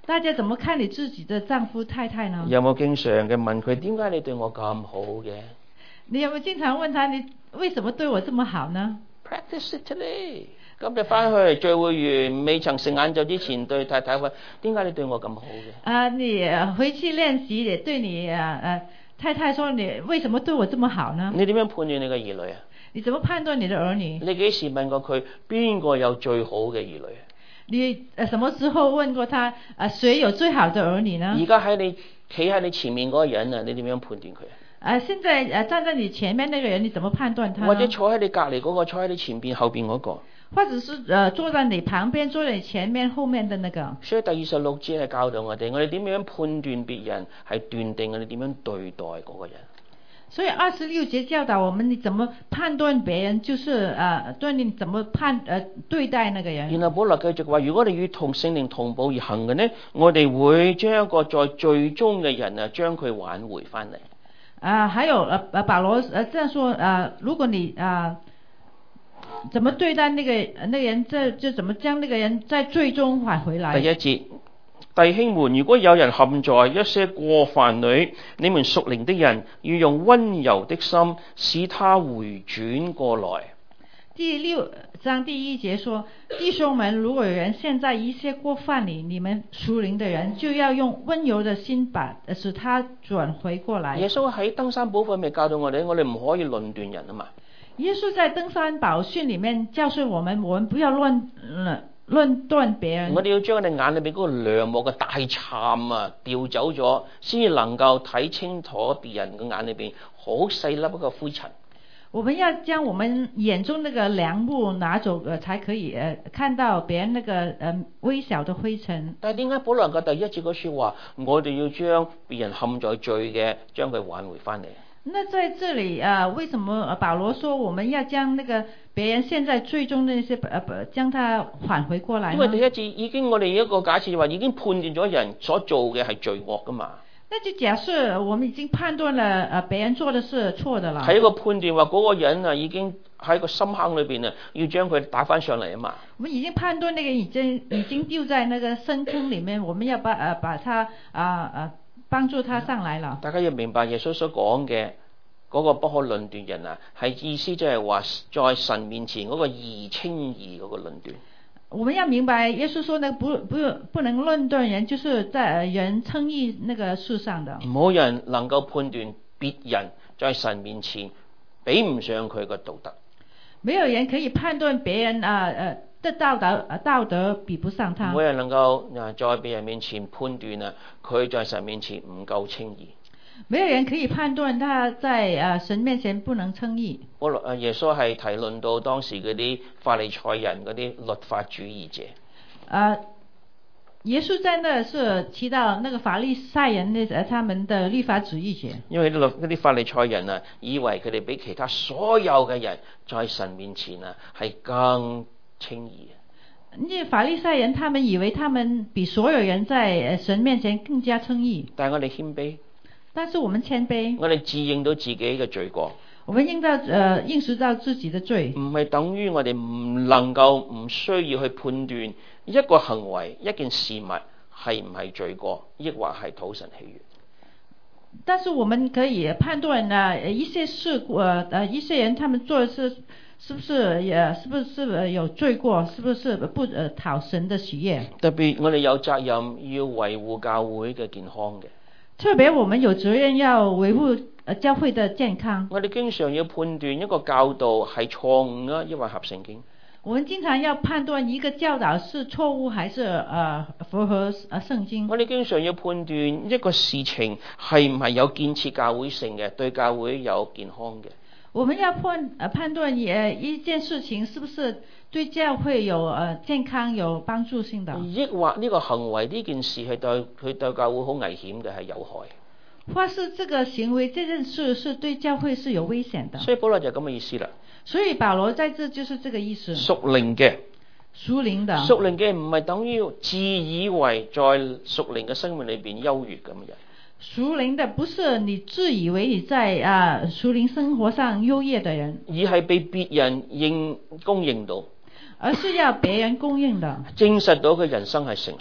大家怎麼看你自己的丈夫太太呢？ 有冇經常嘅問佢點解你對我咁好嘅？ 你有冇經常問他你為什麼對我這麼好呢 ？Practice it today。今日翻去聚會完，未曾食晏晝之前對太太話：點解你對我咁好嘅？ 啊，你回去練習，也對你啊啊太太說：你為什麼對我這麼好呢？ 你點樣判斷你嘅兒女啊？ 你怎麼判斷你的兒女？ 你幾時問過佢邊個有最好嘅兒女？ 你誒什麼時候問過他啊？誰有最好的兒女呢？ 而家喺你企喺你前面嗰個人啊，你點樣判斷佢啊？ 啊，現在誒站在你前面那個人，你怎麼判斷他？ 或者坐喺你隔離嗰個，坐喺你前邊後邊嗰個？ 或者是誒坐在你旁邊，坐在你前面後面的那個？ 所以第二十六節係教導我哋，我哋點樣判斷別人，係斷定我哋點樣對待嗰個人。 所以二十六節教導我們，你怎麼判斷別人，就是誒對你怎麼判誒、呃、對待那個人。 然後保羅繼續話：如果你與同聖靈同步而行嘅呢，我哋會將一個在罪中嘅人啊，將佢挽回翻嚟。 啊，還有誒誒保羅誒這樣說啊，如果你啊。怎麼對待那個那個人，就就怎麼將那個人在最終返回來。 第一節，弟兄們，如果有人陷在一些過犯裏，你們屬靈的人要用溫柔的心使他回轉過來。 第六章第一節說，弟兄們，如果有人陷在一些過犯裏，你們屬靈的人就要用溫柔的心把使他轉回過來。 耶穌喺登山寶訓咪教導我哋，我哋唔可以論斷人啊嘛。 耶穌在登山寶訓裏面教訓我們，我們不要論論斷別人。我哋要將我哋眼裏邊嗰個梁木嘅大杉啊調走咗，先至能夠睇清楚別人嘅眼裏邊好細粒一個灰塵。 我們要將我們眼中那個梁木拿走，呃，才可以呃看到別人那個呃微小的灰塵。 但係點解保羅嘅第一節嗰說話，我哋要將別人陷在罪嘅，將佢挽回翻嚟？ 那在這裏啊，為什麼保羅說我們要將那個別人現在最終那些呃將他返回過來呢？ 因為第一節已經我哋一個假設話已經判斷咗人所做嘅係罪惡噶嘛。 那就假設我們已經判斷了呃別人做的是錯的啦。 係一個判斷話嗰個人啊已經喺個深坑裏邊啊，要將佢打翻上嚟啊嘛。 我們已經判斷那個已經已經丟在那個深坑裏面，我們要把呃把他啊啊。幫助他上來了。 大家要明白耶穌所講嘅嗰個不可論斷人啊，係意思即係話在神面前嗰個義稱義嗰個論斷。 我們要明白耶穌說呢，不不不能論斷人，就是在人稱義那個事上的。 冇人能夠判斷別人在神面前比唔上佢個道德。 沒有人可以判斷別人啊呃。的道德道德比不上他。 冇人能夠啊在別人面前判斷啊，佢在神面前唔夠稱義。 沒有人可以判斷他在啊神面前不能稱義。 我啊耶穌係提論到當時嗰啲法利賽人嗰啲律法主義者。 啊，耶穌在那是提到那個法利賽人呢，他們的律法主義者。 因為嗰啲法利賽人啊，以為佢哋比其他所有嘅人在神面前啊係更稱義。 那法利賽人他們以為他們比所有人在神面前更加稱義。 但係我哋謙卑。 但是我們謙卑。 我哋自認到自己嘅罪過。 我們應到呃認識到自己的罪。 唔係等於我哋唔能夠唔需要去判斷一個行為一件事物係唔係罪過，抑或係討神喜悅。 但是我們可以判斷啊一些事呃呃一些人他們做的是。是不是也是不是有罪過？是不是不呃討神的喜悅？ 特別我哋有責任要維護教會嘅健康嘅。 特別我們有責任要維護呃教會的健康。 我哋經常要判斷一個教導係錯誤啊，抑或合聖經。 我們經常要判斷一個教導是錯誤還是呃符合呃聖經。 我哋經常要判斷一個事情係唔係有建設教會性嘅，對教會有健康嘅。 我們要判呃判斷呃一件事情是不是對教會有呃健康有幫助性的， 抑或呢個行為呢件事係對佢對教會好危險嘅，係有害。 或是這個行為這件事是對教會是有危險的。 所以保羅就咁嘅意思啦。 所以保羅在這就是這個意思。 屬靈嘅， 屬靈的， 屬靈嘅唔係等於自以為在屬靈嘅生命裏邊優越咁嘅。 屬靈的不是你自以為你在啊屬靈生活上優越的人， 而係被別人認公認到， 而是要別人公認的， 證實到佢人生係成熟，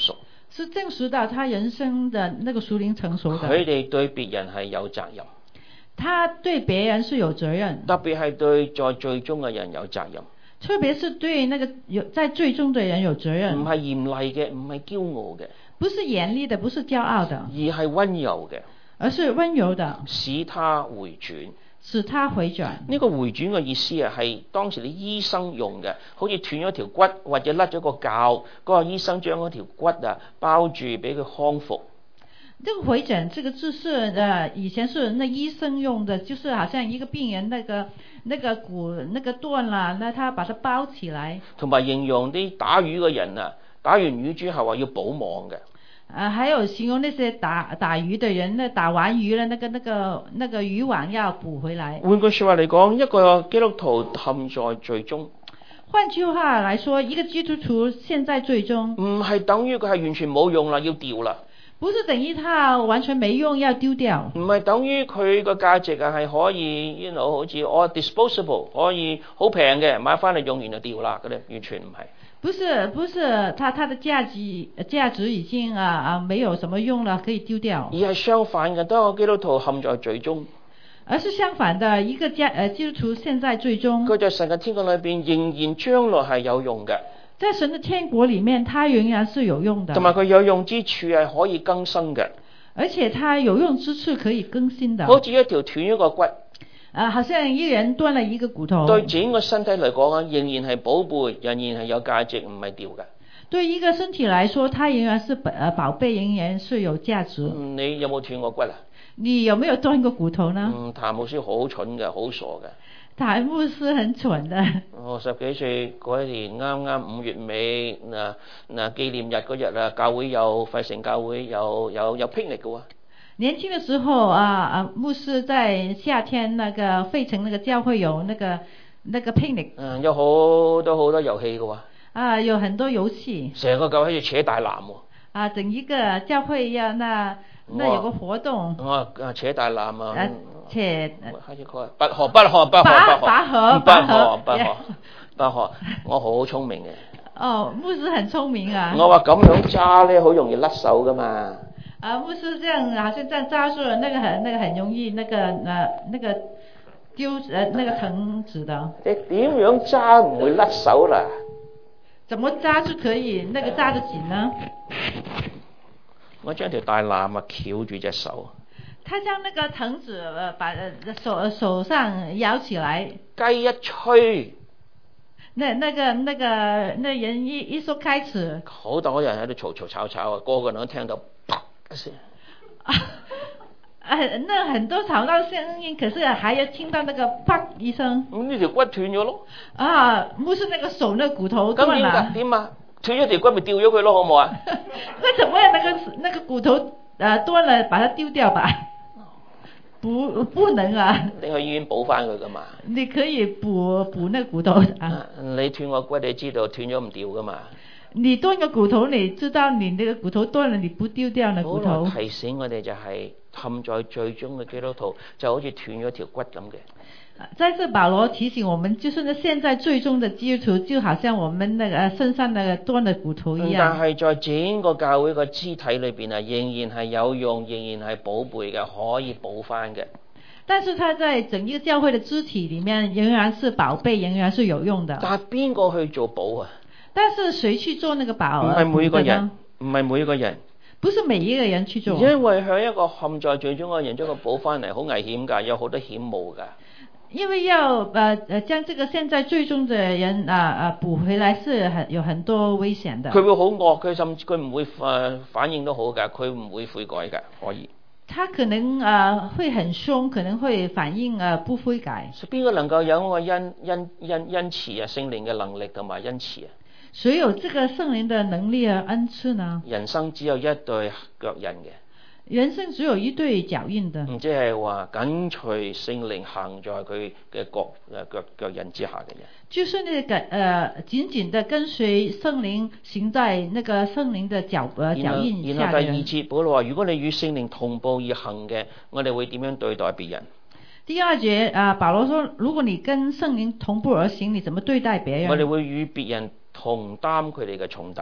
是證實到他人生的那個屬靈成熟的。 佢哋對別人係有責任。 他對別人是有責任。 特別係對在罪中嘅人有責任。 特別是對那個有在罪中的人有責任。 唔係嚴厲嘅，唔係驕傲嘅。 不是嚴厲的，不是驕傲的， 而係溫柔嘅。 而是溫柔的。 使他回轉。 使他回轉。呢個回轉嘅意思啊，係當時啲醫生用嘅，好似斷咗條骨或者甩咗個臼，嗰、那個醫生將嗰條骨啊包住，俾佢康復。 這個回診這個字是呃以前是那醫生用的，就是好像一個病人那個那個骨那個斷了，那他把它包起來。 同埋形容啲打魚嘅人啊，打完魚之後話要補網嘅。 啊，還有形容那些打打魚的人，那打完魚了，那個那個那個漁網要補回來。 換句說話嚟講，一個基督徒陷在罪中。 換句話來說，一個基督徒陷在罪中， 唔係等於佢係完全冇用啦，要掉啦。 不是等於他完全沒用要丟掉。唔係等於佢個價值啊係可以，you know，好似我 disposable 可以好平嘅買翻嚟用完就掉啦，嗰啲完全唔係。 不是不是，它它的價值價值已經啊啊沒有什麼用了，可以丟掉。 而係相反嘅，當個基督徒陷在罪中。 而是相反的，一個家誒基督徒陷在罪中。 佢在神嘅天國裏邊仍然將來係有用嘅。 在神的天國裡面，它仍然是有用的。 同埋佢有用之處係可以更新嘅。 而且它有用之處可以更新的。 好似一條斷咗個骨。 啊，好像一人斷了一個骨頭。 對整個身體嚟講啊，仍然係寶貝，仍然係有價值，唔係掉嘅。 對一個身體來說，它仍然是寶呃寶貝，仍然是有價值。 嗯，你有冇斷過骨啊？ 你有沒有斷過骨頭呢？ 嗯，譚牧師好蠢嘅，好傻嘅。 譚牧師很蠢的。 我十幾歲嗰一年啱啱五月尾嗱嗱紀念日嗰日啊，教會有費城教會有有有 picnic 嘅喎。 年輕的時候啊啊，牧師在夏天那個費城那個教會有那個那個 picnic。 嗯，有好多好多遊戲嘅喎。啊， 有很多遊戲。 成個教會要扯大纜喎。 啊，整一個教會要那那有個活動。 我啊扯大纜啊。 啊，扯。 開始講拔河拔河拔河拔河拔河拔河拔河拔河，我好聰明嘅。 哦，牧師很聰明啊。 我話咁樣揸咧，好容易甩手噶嘛。 啊，牧師這樣好像這樣揸住，那個很那個很容易那個呃那個丟呃那個藤子的。 你點樣揸唔會甩手啦？ 怎麼揸就可以那個揸得緊呢？ 我將條大纜啊翹住隻手。 他將那個藤子呃把手手上搖起來。 雞一吹。 那那個那個那人一一說開始。 好多人喺度嘈嘈吵吵啊，個個人都聽到。 啊，那很多吵鬧聲音，可是還要聽到那個啪一聲。 咁呢條骨斷咗咯。 啊，不是那個手，那個骨頭斷了。 咁點啊？斷咗條骨咪掉咗佢咯，好唔好啊？ 那怎麼樣？那個那個骨頭啊斷了，把它丟掉吧。不，不能啊。你去醫院補翻佢噶嘛？你可以補補那個骨頭啊。 你斷個骨，你知道斷咗唔掉噶嘛？ 你斷個骨頭，你知道你那個骨頭斷了，你不丟掉那骨頭。 提醒我哋就係陷在罪中嘅基督徒，就好似斷咗條骨咁嘅。 在這保羅提醒我們，就是呢，現在罪中的基督徒，就好像我們那個身上那個斷的骨頭一樣。 但係在整個教會個肢體裏邊啊，仍然係有用，仍然係寶貝嘅，可以補翻嘅。 但是他在整個教會的肢體裏面，仍然是寶貝，仍然是有用的。 但係邊個去做補啊？ 但是誰去做那個保？ 唔係每一個人，唔係每一個人， 不是每一個人去做。 因為向一個陷在罪中嘅人將佢補翻嚟，好危險噶，有好多險冒噶。 因為要誒誒將這個現在罪中嘅人啊啊補回來，是很有很多危險的。 佢會好惡，佢甚至佢唔會誒反應都好噶，佢唔會悔改噶，可以。 他可能啊會很兇，可能會反應啊不悔改。 邊個能夠有嗰個恩恩恩恩慈啊聖靈嘅能力同埋恩慈啊？ 誰有這個聖靈的能力啊恩賜呢？ 人生只有一對腳印嘅。 人生只有一對腳印的。 唔即係話緊隨聖靈行在佢嘅腳誒腳腳印之下嘅人。 就是那個呃緊緊的跟隨聖靈行在那個聖靈的腳呃腳印下嘅人。 然後第二節保羅話：如果你與聖靈同步而行嘅，我哋會點樣對待別人？ 第二節啊，保羅說：如果你跟聖靈同步而行，你怎麼對待別人？ 我哋會與別人同擔佢哋嘅重擔。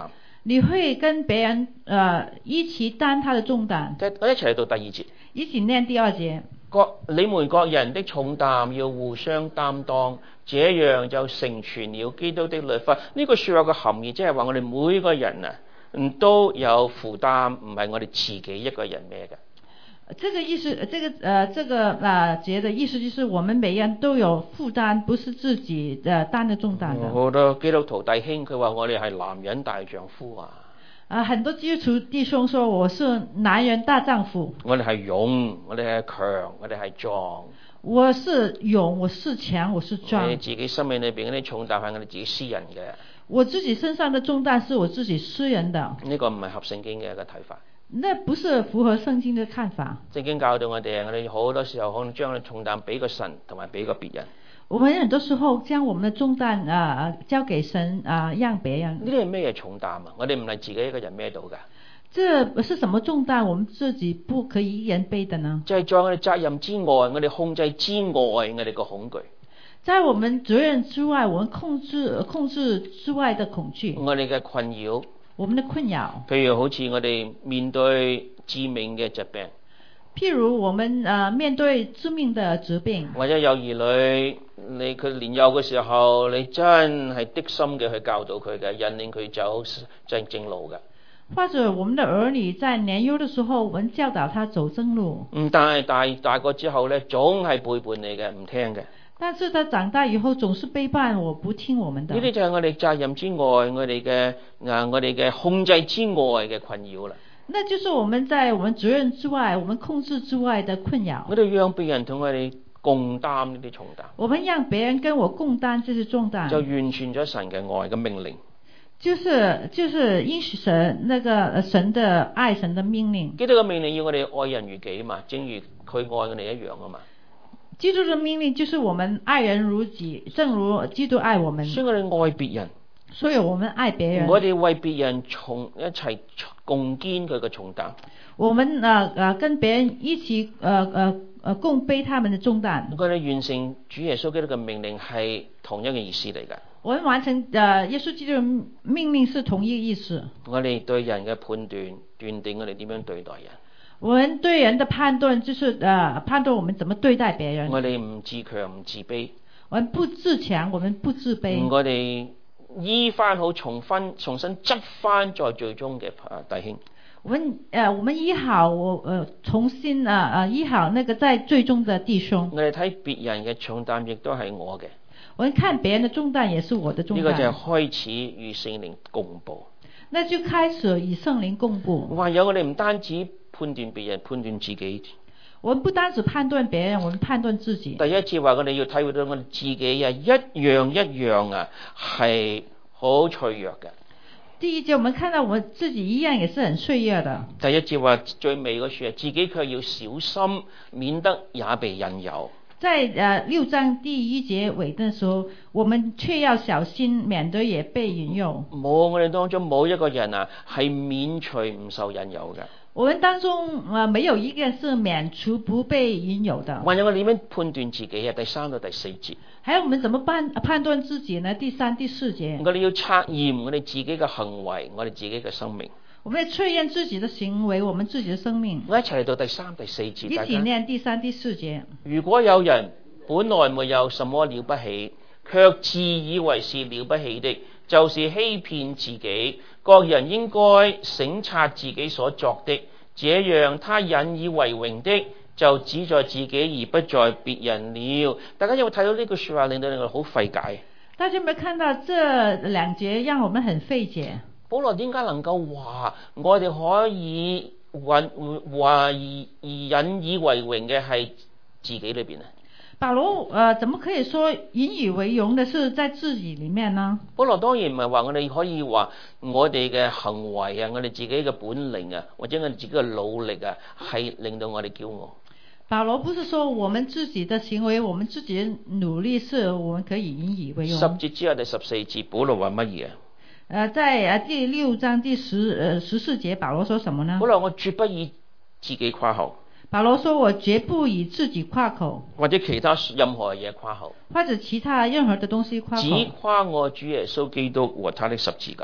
你會跟別人呃一起擔他的重擔。 我一齊嚟到第二節。 一起念第二節。 各你們各人的重擔要互相擔當，這樣就成全了基督的律法。呢句說話嘅含義即係話我哋每個人啊，嗯都有負擔，唔係我哋自己一個人孭嘅。 這個意思，這個呃，這個啊節的意思就是我們每人都有負擔，不是自己呃擔的重擔的。 好多基督徒弟兄佢話我哋係男人大丈夫啊。 啊，很多基督徒弟兄說我是男人大丈夫。 我哋係勇，我哋係強，我哋係壯。 我是勇，我是強，我是壯。 你自己生命裏邊嗰啲重擔係我哋自己私人嘅。 我自己身上的重擔是我自己私人的。 呢個唔係合聖經嘅一個睇法。 那不是符合聖經的看法。 聖經教導我哋，我哋好多時候可能將我哋重擔俾個神，同埋俾個別人。 我們很多時候將我們的重擔啊交給神啊，讓別人。 呢啲係咩重擔啊？我哋唔係自己一個人孭到噶。 這是什麼重擔？我們自己不可以一人背的呢？ 就係在我哋責任之外，我哋控制之外，我哋個恐懼。 在我們責任之外，我們控制控制之外的恐懼。 我哋嘅困擾。 我們的困擾， 譬如好似我哋面對致命嘅疾病， 譬如我們啊面對致命的疾病， 或者有兒女，你佢年幼嘅時候，你真係的心嘅去教導佢嘅，引領佢走正正路嘅。 或者我們的兒女在年幼的時候，我們教導他走正路。 嗯，但係大大個之後咧，總係背叛你嘅，唔聽嘅。 但是他長大以後總是背叛我，不聽我們的。 呢啲就係我哋責任之外，我哋嘅啊，我哋嘅控制之外嘅困擾啦。 那就是我們在我們責任之外，我們控制之外的困擾。 我哋讓別人同我哋共擔呢啲重擔。 我們讓別人跟我共擔這些重擔， 就完全咗神嘅愛嘅命令。 就是就是應許神那個神的愛神的命令。 基督嘅命令要我哋愛人如己嘛，正如佢愛我哋一樣啊嘛。 基督的命令就是我們愛人如己，正如基督愛我們。 所以我哋愛別人， 所以我們愛別人。 我哋為別人重一齊共肩佢嘅重擔。 我們啊啊跟別人一起呃呃呃共背他們的重擔。 我哋完成主耶穌基督嘅命令係同一嘅意思嚟㗎。 我們完成呃耶穌基督的命令是同一個意思。 我哋對人嘅判斷斷定我哋點樣對待人。 我們對人的判斷就是呃判斷我們怎麼對待別人。 我哋唔自強唔自卑。 我們不自強，我們不自卑。 我哋醫翻好，重分重新執翻在最終嘅弟兄。 我們呃我們醫好我呃重新啊啊醫好那個在最終的弟兄。 我哋睇別人嘅重擔亦都係我嘅。 我們看別人的重擔也是我的重擔。 呢個就係開始與聖靈共步。 那就開始與聖靈共步。 還有我哋唔單止判斷別人，判斷自己。 我們不單止判斷別人，我們判斷自己。 第一次話我哋要體會到我哋自己啊，一樣一樣啊，係好脆弱嘅。 第一節我們看到我們自己一樣也是很脆弱的。 第一節話最尾嗰處啊，自己卻要小心，免得也被引誘。 在呃六章第一節尾的時候，我們卻要小心，免得也被引誘。 冇，我哋當中冇一個人啊係免除唔受引誘嘅。 我們當中啊、呃，沒有一個是免除不被引誘的。 還有我點樣判斷自己啊？第三到第四節。 還有我們怎麼判判斷自己呢？第三、第四節。 我哋要測驗我哋自己嘅行為，我哋自己嘅生命。 我們要確認自己的行為，我們自己的生命。 我一齊嚟到第三、第四節。 一起念第三、第四節。 如果有人本來沒有什麼了不起，卻自以為是了不起的，就是欺騙自己。各人應該省察自己所作的，這樣他引以為榮的就只在自己而不在別人了。大家有冇睇到呢句說話令到你哋好費解？ 大家有冇看到這兩節讓我們很費解？ 保羅點解能夠話我哋可以話話而引以為榮嘅係自己裏邊啊？ 保羅呃，怎麼可以說引以為榮的是在自己裏面呢？ 保羅當然唔係話我哋可以話我哋嘅行為啊，我哋自己嘅本領啊，或者我哋自己嘅努力啊，係令到我哋驕傲。 保羅不是說我們自己的行為，我們自己的努力是我們可以引以為榮。 十節之後第十四節，保羅話乜嘢啊？ 呃，在呃第六章第十呃十四節，保羅說什麼呢？ 保羅我絕不以自己誇口。 保羅說我絕不以自己誇口， 或者其他任何嘢誇口， 或者其他任何的東西誇口， 只誇我主耶穌基督和他的十字架，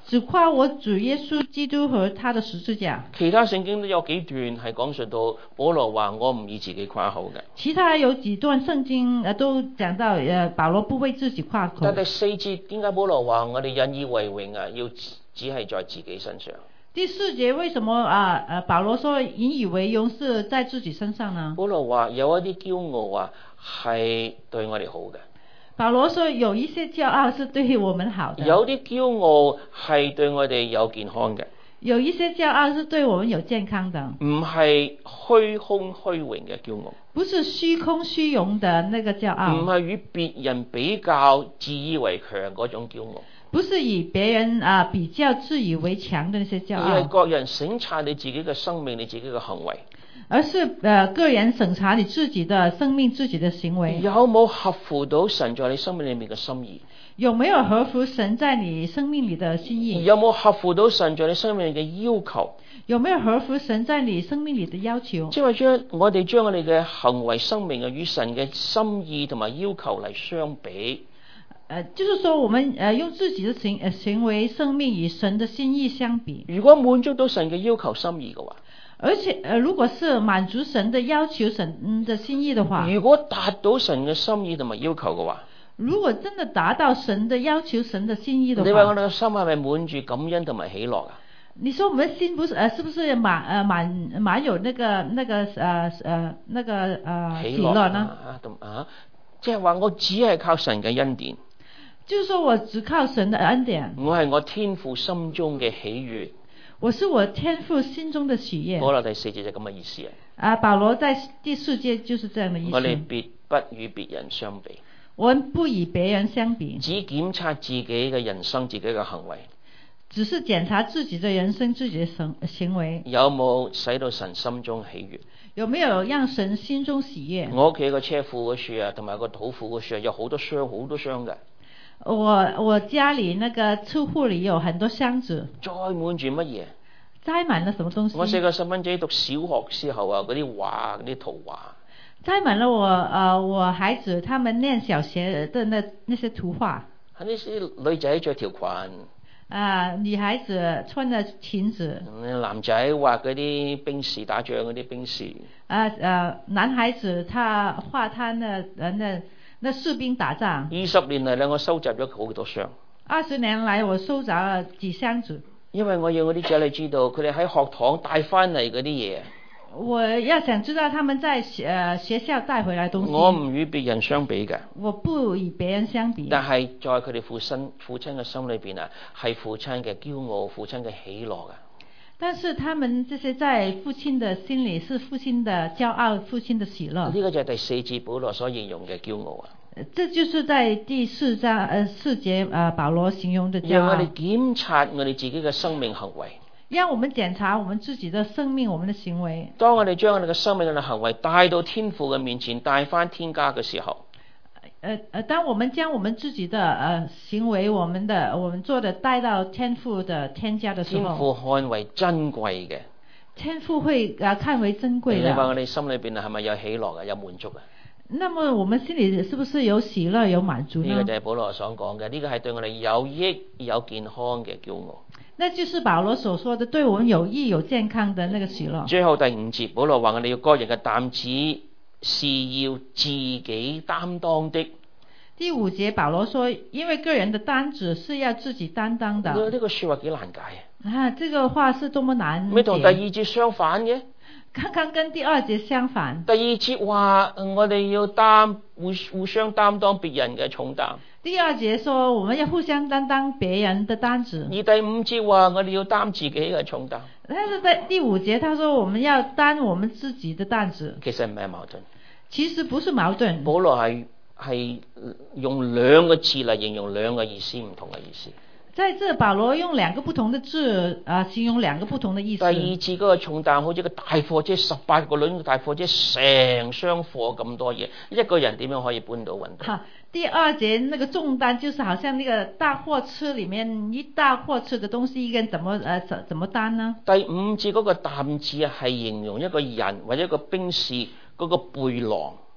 只誇我主耶穌基督和他的十字架。 其他聖經都有幾段係講述到保羅話我唔以自己誇口嘅。 其他有幾段聖經誒都講到誒保羅不為自己誇口。 但第四節點解保羅話我哋引以為榮啊？要只係在自己身上。 第四節為什麼啊？誒保羅說引以為榮是在自己身上呢？ 保羅話有一啲驕傲啊係對我哋好嘅。 保羅說有一些驕傲是對我們好的。 有啲驕傲係對我哋有健康嘅。 有一些驕傲是對我們有健康的。 唔係虛空虛榮嘅驕傲。 不是虛空虛榮的那個驕傲。 唔係與別人比較自以為強嗰種驕傲。 不是與別人啊比較自以為強的那些驕傲。 而係各人省察你自己嘅生命，你自己嘅行為。 而是誒、呃、個人審查你自己的生命、自己的行為， 有冇合乎到神在你生命裏面嘅心意？ 有沒有合乎神在你生命裏的心意？ 有冇合乎到神在你生命裏嘅要求？ 有沒有合乎神在你生命裏的要求？ 即係話將我哋將我哋嘅行為、生命啊，與神嘅心意同埋要求嚟相比。 誒、呃，就是說，我們誒、呃、用自己的行誒行為、生命與神的心意相比。 如果滿足到神嘅要求、心意嘅話。 而且，呃，如果是滿足神的要求、神的心意的話， 如果達到神嘅心意同埋要求嘅話， 如果真的達到神的要求、神的心意的話， 你話我哋嘅心係咪滿住感恩同埋喜樂啊？ 你說我們心不是，呃，是不是滿，呃，滿滿有那個那個，呃，呃，那個，呃，喜樂呢？ 啊，啊，即係話我只係靠神嘅恩典， 就是說我只靠神的恩典， 我係我天父心中嘅喜悅。 我是我天父心中的喜悅。 保羅第四節就咁嘅意思啊。 啊，保羅在第四節就是這樣的意思。 我哋別不與別人相比。 我們不與別人相比。 只檢查自己嘅人生、自己嘅行為。 只是檢查自己的人生、自己的行行為。 有冇使到神心中喜悅？ 有沒有讓神心中喜悅？ 我屋企個車庫嗰樹啊，同埋個土庫嗰樹啊，有好多箱，好多箱嘅。 我我家裏那個車庫裏有很多箱子， 載滿住乜嘢？ 載滿了什麼東西？ 我四個細蚊仔讀小學時候啊，嗰啲畫、嗰啲圖畫， 載滿了我呃我孩子他們念小學的那那些圖畫。 係呢啲女仔着條裙， 啊，女孩子穿着裙子。 男仔畫嗰啲兵士打仗嗰啲兵士。 啊呃，男孩子他畫他那呃那。那士兵打仗。 二十年嚟咧，我收集咗好多箱。 二十年來，我收集了幾箱子。 因為我要我啲仔女知道，佢哋喺學堂帶翻嚟嗰啲嘢。 我要想知道他們在誒、呃、學校帶回來東西。 我唔與別人相比嘅。 我不與別人相比。 但係在佢哋父親父親嘅心裏邊啊，係父親嘅驕傲，父親嘅喜樂啊。 但是他們這些在父親的心裏是父親的驕傲，父親的喜樂。 呢個就係第四節保羅所形容嘅驕傲啊。 這就是在第四章呃四節啊保羅形容的驕傲。 讓我哋檢查我哋自己嘅生命行為。 讓我們檢查我們自己的生命，我們的行為。 當我哋將我哋嘅生命嘅行為帶到天父嘅面前，帶翻天家嘅時候。 呃呃，當我們將我們自己的呃行為，我們的我們做的帶到天父的天家的時候， 天父看為珍貴嘅， 天父會啊看為珍貴的。 你話我哋心裏邊係咪有喜樂啊，有滿足啊？ 那麼我們心裏是不是有喜樂、有滿足呢？ 呢個就係保羅所講嘅，呢個係對我哋有益、有健康嘅驕傲。 那就是保羅所說的，對我們有益、有健康的那個喜樂。 最後第五節，保羅話我哋要個人嘅擔子是要自己擔當的。 第五節保羅說，因為個人的擔子是要自己擔當的。 呢、這個說話幾難解啊！ 啊，這個話是多麼難解。 咩同第二節相反嘅？ 剛剛跟第二節相反。 第二節話我哋要擔互互相擔當別人嘅重擔。 第二節說我們要互相擔當別人的擔子。 而第五節話我哋要擔自己嘅重擔。 但是在第五節，他說我們要擔我們自己的擔子。 其實唔係矛盾。 其實不是矛盾。 保羅係係用兩個字嚟形容兩個意思唔同嘅意思。 在這保羅用兩個不同的字啊，形容兩個不同的意思。 第二節嗰個重擔好似個大貨車，十八個輪嘅大貨車，成箱貨咁多嘢，一個人點樣可以搬到運到？ 好，第二節那個重擔就是好像那個大貨車裏面一大貨車的東西，一個人怎麼呃怎怎麼擔呢？ 第五節嗰個擔子啊，係形容一個人或者一個兵士嗰個背囊。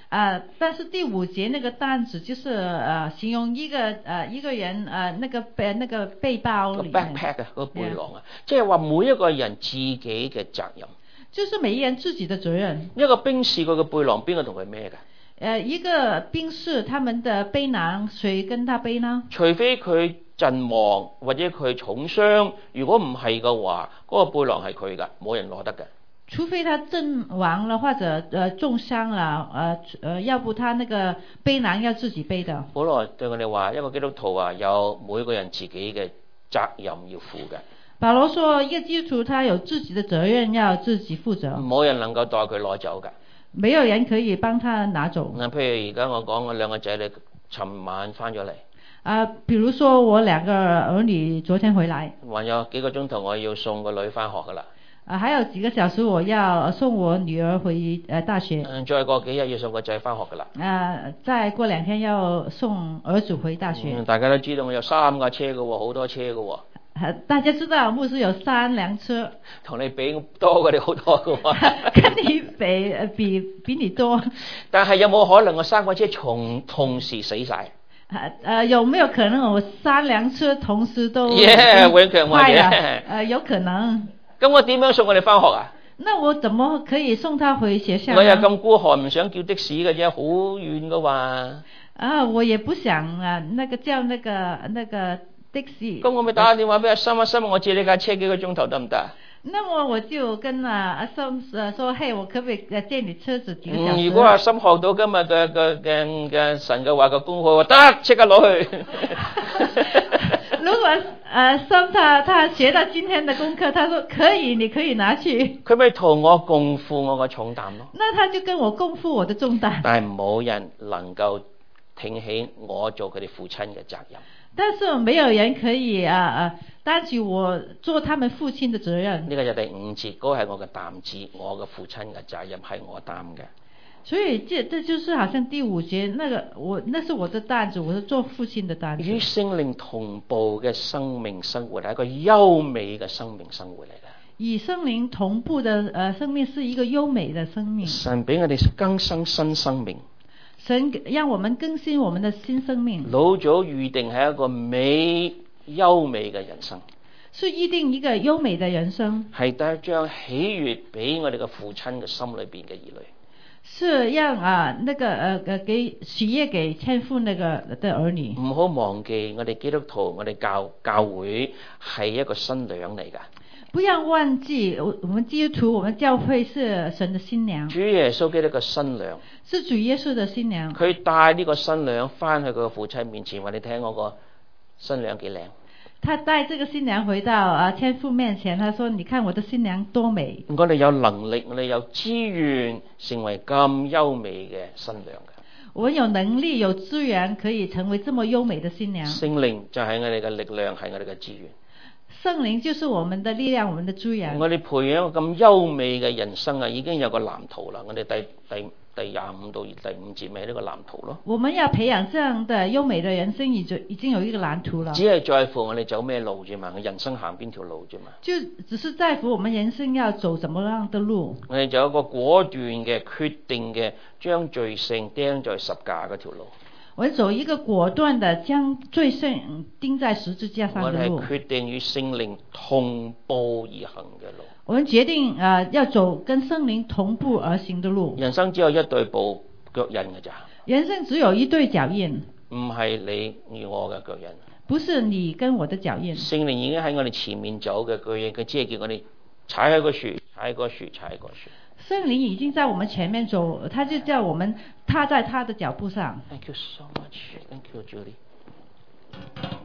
啊，但是第五節那個單子就是呃形容一個呃一個人呃那個背那個背包裏面 backpack 啊，個背囊啊，即係話每一個人自己嘅責任。 就是每一人自己的責任。 一個兵士佢嘅背囊邊個同佢孭㗎？ 呃，一個兵士他們的背囊誰跟他背呢？ 除非佢陣亡或者佢重傷，如果唔係嘅話，嗰、那個背囊係佢㗎，冇人攞得㗎。 除非他陣亡了或者呃重傷了，呃呃，要不他那個背囊要自己背的。 保羅對我哋話，一個基督徒啊，有每個人自己嘅責任要負嘅。 保羅說，一個基督徒他有自己的責任要自己負責。 冇人能夠代佢攞走㗎。 沒有人可以幫他拿走。 嗱，譬如而家我講我兩個仔女，尋晚翻咗嚟。 啊，比如說我兩個兒女昨天回來。 還有幾個鐘頭我要送個女翻學㗎啦。 啊，還有幾個小時我要送我女兒回呃大學。 嗯，再過幾日要送個仔翻學㗎啦。 啊，再過兩天要送兒子回大學。 嗯，大家都知道我有三架車㗎喎，好多車㗎喎。 大家知道牧師有三輛車。同你比多過你好多㗎喎。 跟你比比比你多。 但係有冇可能我三架車同同時死晒？ 啊呃，有沒有可能我三輛車同時都 ？Yeah，永強話嘅。呃，有可能。 咁我點樣送我哋翻學啊？ 那我怎麼可以送他回學校？ 我又咁孤寒，唔想叫的士嘅啫，好遠噶嘛。 啊，我也不想啊，那個叫那個那個的士。 咁我咪打個電話俾阿心，阿心我借你架車幾個鐘頭得唔得？ 那麼我就跟啊阿心誒說，嘿，我可唔可以借你車子幾個小時？ 嗯，如果阿心學到今日嘅嘅嘅嘅神嘅話嘅功課，得即刻攞去。 如果呃心他他學到今天的功課，他說可以，你可以拿去。 佢咪同我共負我個重擔咯。 那他就跟我共負我的重擔。 但係冇人能夠挺起我做佢哋父親嘅責任。 但是沒有人可以啊啊擔起我做他們父親的責任。 呢個就第五節，嗰個係我嘅擔子，我嘅父親嘅責任係我擔嘅。 所以這這就是好像第五節那個我那是我的擔子，我是做父親的擔子。 與聖靈同步嘅生命生活係一個優美嘅生命生活嚟嘅。 與聖靈同步的呃生命是一個優美的生命。 神俾我哋更新新生命。 神讓我們更新我們的新生命。 老早預定係一個美優美嘅人生。 是預定一個優美的人生。 係帶將喜悅俾我哋嘅父親嘅心裏邊嘅兒女。 是讓啊那個呃呃給喜悅給天父那個的兒女。唔好忘記我哋基督徒，我哋教教會係一個新娘嚟㗎。 不要忘記，我們基督徒，我們教會是神的新娘。 主耶穌基督嘅新娘。 是主耶穌的新娘。 佢帶呢個新娘翻去佢個父親面前，話你聽我個新娘幾靚。 他帶這個新娘回到啊天父面前，他說：你看我的新娘多美。 我哋有能力，我哋有資源，成為咁優美嘅新娘嘅。 我們有能力、有資源，可以成為這麼優美的新娘。 聖靈就係我哋嘅力量，係我哋嘅資源。 聖靈就是我們的力量，我們的資源。 我哋培養咁優美嘅人生啊，已經有個藍圖啦。我哋第第第廿五到第五節咪呢個藍圖咯。 我們要培養這樣的優美的人生，已經已經有一個藍圖了。 只係在乎我哋走咩路啫嘛，我人生行邊條路啫嘛。 就只是在乎我們人生要走怎麼樣的路。 我哋就有一個果斷嘅決定嘅，將罪性釘在十架嗰條路。 我走一個果斷的將罪性釘在十字架上的路。 我哋決定與聖靈同步而行嘅路。 我們決定啊、呃，要走跟聖靈同步而行的路。 人生只有一對步腳印嘅咋。 人生只有一對腳印。 唔係你與我嘅腳印。 不是你跟我的腳印。 聖靈已經喺我哋前面走嘅腳印，佢只係叫我哋踩喺個樹，踩個樹，踩個樹。 聖靈已經在我們前面走，他就叫我們踏在他的腳步上。 Thank you so much. Thank you, Julie.